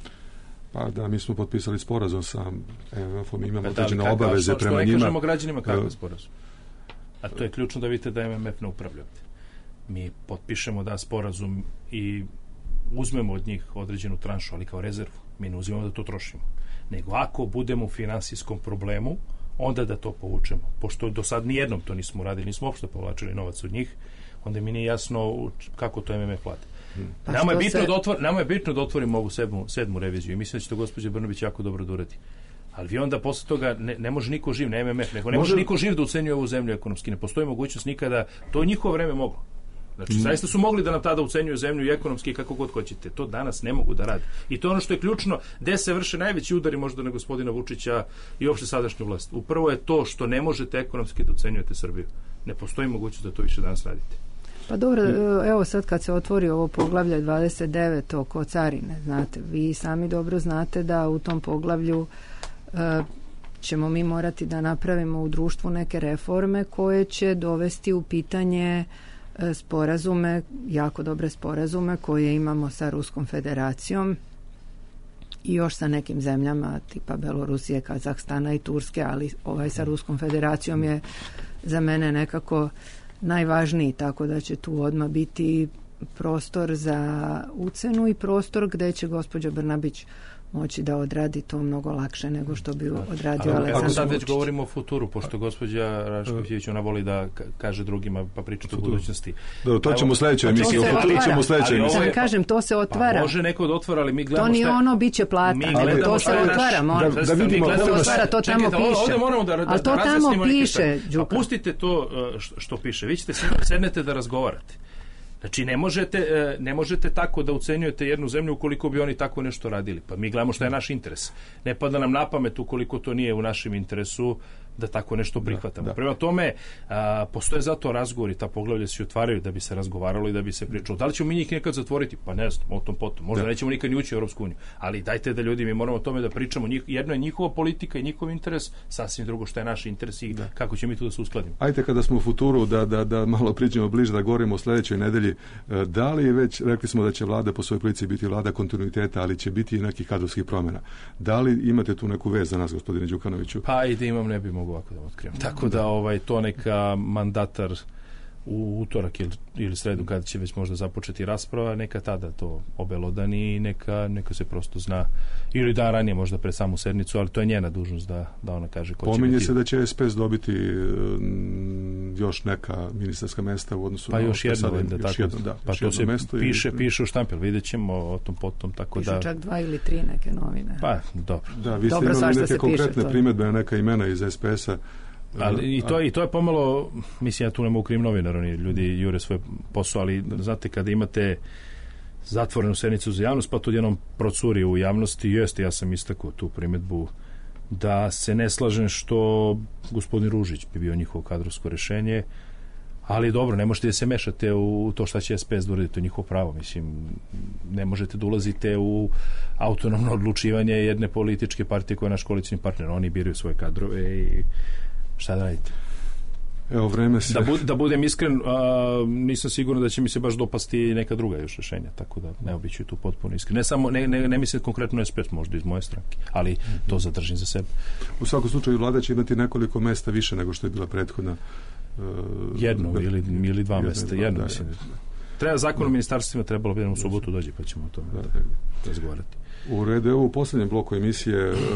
Pa da, mi smo potpisali sporazum sa em ef om, imamo pa određene obaveze što, prema što njima. Što ne kažemo građanima kakav sporazum? A to je ključno da vidite da em ef ne upravlja ovdje. Mi potpišemo da sporazum i uzmemo od njih određenu tranšu, ali kao rezervu. Mi ne uzimamo da to trošimo. Nego ako budemo u finansijskom problemu, onda da to povučemo. Pošto do sad nijednom to nismo uradili, nismo uopšte povlačili novac od njih, onda mi nije jasno kako to em ef plati. Pa nama, je bitno se... da otvor, nama je bitno da otvorimo ovu sedmu, sedmu reviziju i mislim da će to gospođa Brnabić jako dobro da uradi. Ali vi onda posle toga ne, ne može niko živ, ne em em ef, nego ne može, može niko živ da ucenjuje ovu zemlju ekonomski. Ne postoji mogućnost nikada, to je njihovo vreme moglo. Znači, mm. zaista su mogli da nam tada ucenjuju zemlju i ekonomski kako god hoćete. To danas ne mogu da rade. I to je ono što je ključno, gde se vrše najveći udari možda na gospodina Vučića i uopšte sadašnju vlast. Upravo je to što ne možete ekonomski da ucenjujete Srbiju. Ne postoji mogućnost da to više danas radite. Pa dobro, evo sad kad se otvori ovo poglavlje dvadeset devet oko carine, znate, vi sami dobro znate da u tom poglavlju e, ćemo mi morati da napravimo u društvu neke reforme koje će dovesti u pitanje e, sporazume, jako dobre sporazume koje imamo sa Ruskom federacijom i još sa nekim zemljama tipa Belorusije, Kazahstana i Turske, ali ovaj sa Ruskom federacijom je za mene nekako najvažniji, tako da će tu odmah biti prostor za ucenu i prostor gde će gospođa Brnabić moći da odradi to mnogo lakše nego što bi odradio Ali, Aleksandar sad Vučić. već govorimo o futuru, pošto gospođa Rašković, ona voli da ka- kaže drugima pa pričate o budućnosti. Da, to ćemo u sledećoj To emisiji. se O futuru ćemo u sledećoj Ali ovo emisiji. Sam je- kažem, to se otvara. Pa može neko da otvara, ali mi To gledamo nije šta je- ono biće plata, Mi nego gledamo to šta se je naš- otvara. mora. Da- da vidimo, to se molim vas. otvara, to tamo Čekajte, piše. ovdje moramo da, da, Ali to da tamo razjasnimo neke piše, stvari. A Đuka. pustite to uh, što, što piše. Vi ćete sednete da razgovarate. Znači, ne možete, e, ne možete tako da ucenjujete jednu zemlju ukoliko bi oni tako nešto radili. Pa mi gledamo šta je naš interes. Ne pada nam na pamet ukoliko to nije u našem interesu da tako nešto prihvatamo. Da, da. Prema tome, a, postoje zato razgovori, ta poglavlja se otvaraju da bi se razgovaralo i da bi se pričalo. Da li ćemo mi njih nekad zatvoriti? Pa ne znam, o tom potom. Možda Da. nećemo nikad ni ući u Europsku uniju. Ali dajte da ljudi, mi moramo o tome da pričamo. Njih, jedno je njihova politika i njihov interes, sasvim drugo šta je naš interes i kako ćemo mi tu da se uskladimo. Ajde kada smo u futuru da, da, da malo priđemo bliže, da govorimo o sledećoj nedelji. E, Da li je već, rekli smo da će vlada po svojoj prilici biti vlada kontinuiteta, ali će biti i nekih kadrovskih promjena. Da li imate tu neku vez za nas, gospodine Đukanoviću? Pa i da imam, ne bi mogu ovako da otkrijem. Tako da ovaj to neka mandatar u utorak ili, ili sredu kada će već možda započeti rasprava, neka tada to obelodani i neka, neka se prosto zna ili dan ranije možda pred samu sednicu, ali to je njena dužnost da, da ona kaže ko će Pominje biti. se da će S P S dobiti mm, još neka ministarska mesta u odnosu Pa na ovo još što jedno, sada valjda, ima. Još tako. jedno, da, Pa još to jedno se mesto i- piše, piše u štampel, vidjet ćemo o tom potom, tako Pišu da... čak dva ili tri neke novine. Pa, dobro. Da, vi ste Dobro, imali svašta neke se piše konkretne to. primedbe na neka imena iz S P S-a. Ali i to, i to je pomalo, mislim, ja tu ne mogu krim novinar, oni ljudi jure svoj posao, ali znate, kada imate zatvorenu sednicu za javnost, pa to jednom procuri u javnosti, jeste, ja sam istakao tu primedbu da se ne slažem što gospodin Ružić bi bio njihovo kadrovsko rešenje, ali dobro, ne možete da se mešate u to šta će S P S da uradi, to je njihovo pravo, mislim, ne možete da ulazite u autonomno odlučivanje jedne političke partije koja je naš koalicijni partner, oni biraju svoje kadrove i šta da radite? Evo, vreme se... Da, bud, da budem iskren, a, nisam siguran da će mi se baš dopasti neka druga još rešenja, tako da ne obiću tu potpuno iskren. Ne, samo, ne, ne, ne mislim konkretno S P S, možda iz moje stranke, ali to zadržim za sebe. U svakom slučaju vlada će imati nekoliko mesta više nego što je bila prethodna. Uh, Jedno da, ili, ili dva jedno, mesta, dva, jedno da, mislim. da. Treba zakon o ministarstvima, trebalo bi da u subotu dođe, pa ćemo o tome Da, da, da. razgovarati. U redu, evo u posljednjem bloku emisije uh,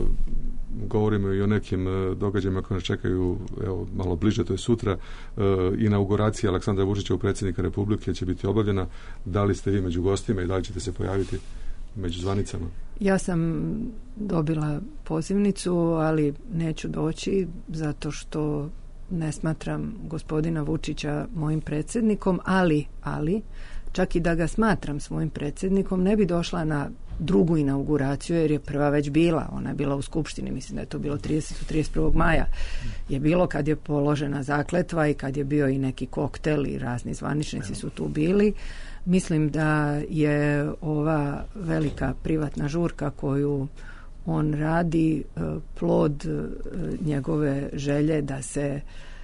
govorimo i o nekim uh, događajima koje nas čekaju, evo, malo bliže, to je sutra. Uh, inauguracija Aleksandra Vučića u predsjednika Republike će biti obavljena. Da li ste vi među gostima i da li ćete se pojaviti među zvanicama? Ja sam dobila pozivnicu, ali neću doći zato što ne smatram gospodina Vučića mojim predsjednikom, ali, ali čak i da ga smatram svojim predsjednikom, ne bi došla na drugu inauguraciju, jer je prva već bila, ona je bila u Skupštini, mislim da je to bilo tridesetog trideset prvog maja, je bilo kad je položena zakletva i kad je bio i neki koktel i razni zvaničnici su tu bili. Mislim da je ova velika privatna žurka koju on radi plod njegove želje da se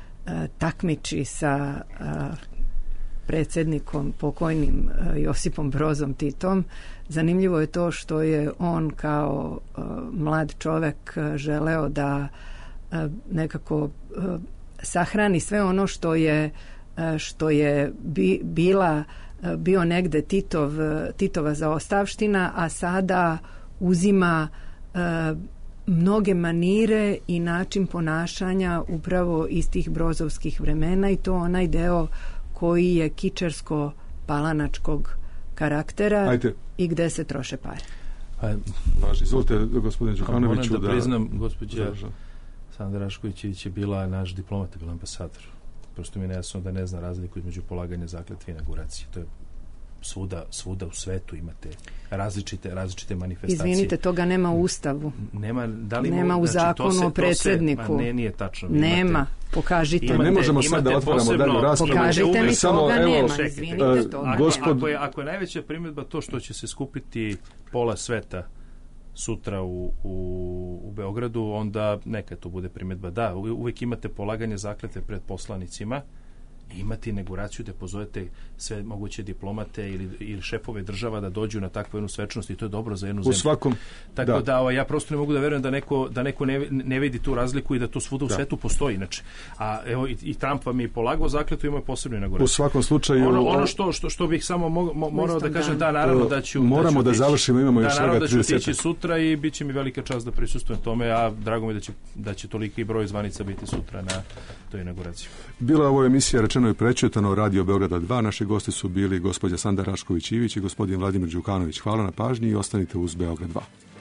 takmiči sa predsjednikom pokojnim Josipom Brozom Titom. Zanimljivo je to što je on kao mlad čovek želeo da nekako sahrani sve ono što je što je bi, bila bio negde Titov, Titova zaostavština, a sada uzima mnoge manire i način ponašanja upravo iz tih brozovskih vremena, i to onaj deo koji je kičersko-palanačkog karaktera. Ajde. I gde se troše pare. Pa, Važi, izvolite, gospodine Đukanoviću. Moram da, da priznam, gospođa Zaža. Sandra Rašković je bila naš diplomat, bila ambasador. Prosto mi je nejasno da ne zna razliku između polaganja zakletve i inauguracije. To je svuda, svuda u svetu imate različite, različite manifestacije. Izvinite, toga nema u Ustavu. Nema, da li nema mo, u znači, zakonu to se, o predsjedniku. To se, ma ne, nije tačno. Nema, imate, pokažite. Imate, ne možemo sad da otvaramo dalju raspravu. Pokažite mi, samo, toga evo, nema, čekaj, izvinite, uh, toga ako, gospod... ako, je, ako je najveća primjedba to što će se skupiti pola sveta sutra u, u, u Beogradu, onda neka to bude primjedba. Da, uvijek imate polaganje zakletve pred poslanicima imati inauguraciju da pozovete sve moguće diplomate ili, ili šefove država da dođu na takvu jednu svečanost i to je dobro za jednu zemlju. U svakom, Tako da, da ovo, ja prosto ne mogu da verujem da neko, da neko ne, ne vidi tu razliku i da to svuda u da. svetu postoji. Znači, a evo i, i Trump vam je polagao zakletvu i imao posebnu inauguraciju. U svakom slučaju... Ono, ono što, što, što bih samo mo, mo, morao da kažem, da, naravno da ću... Moramo da, da ću završimo, imamo da, još naravno svega da ću trideset. otići sutra i bit će mi velika čast da prisustvujem tome, a drago mi da će, da će toliki broj zvanica biti sutra na toj inauguraciji. Bila je ovo emisija Rečeno i prečutano, Radio Beograda dva. Naši gosti su bili gospođa Sanda Rašković-Ivić i gospodin Vladimir Đukanović. Hvala na pažnji i ostanite uz Beograd dva.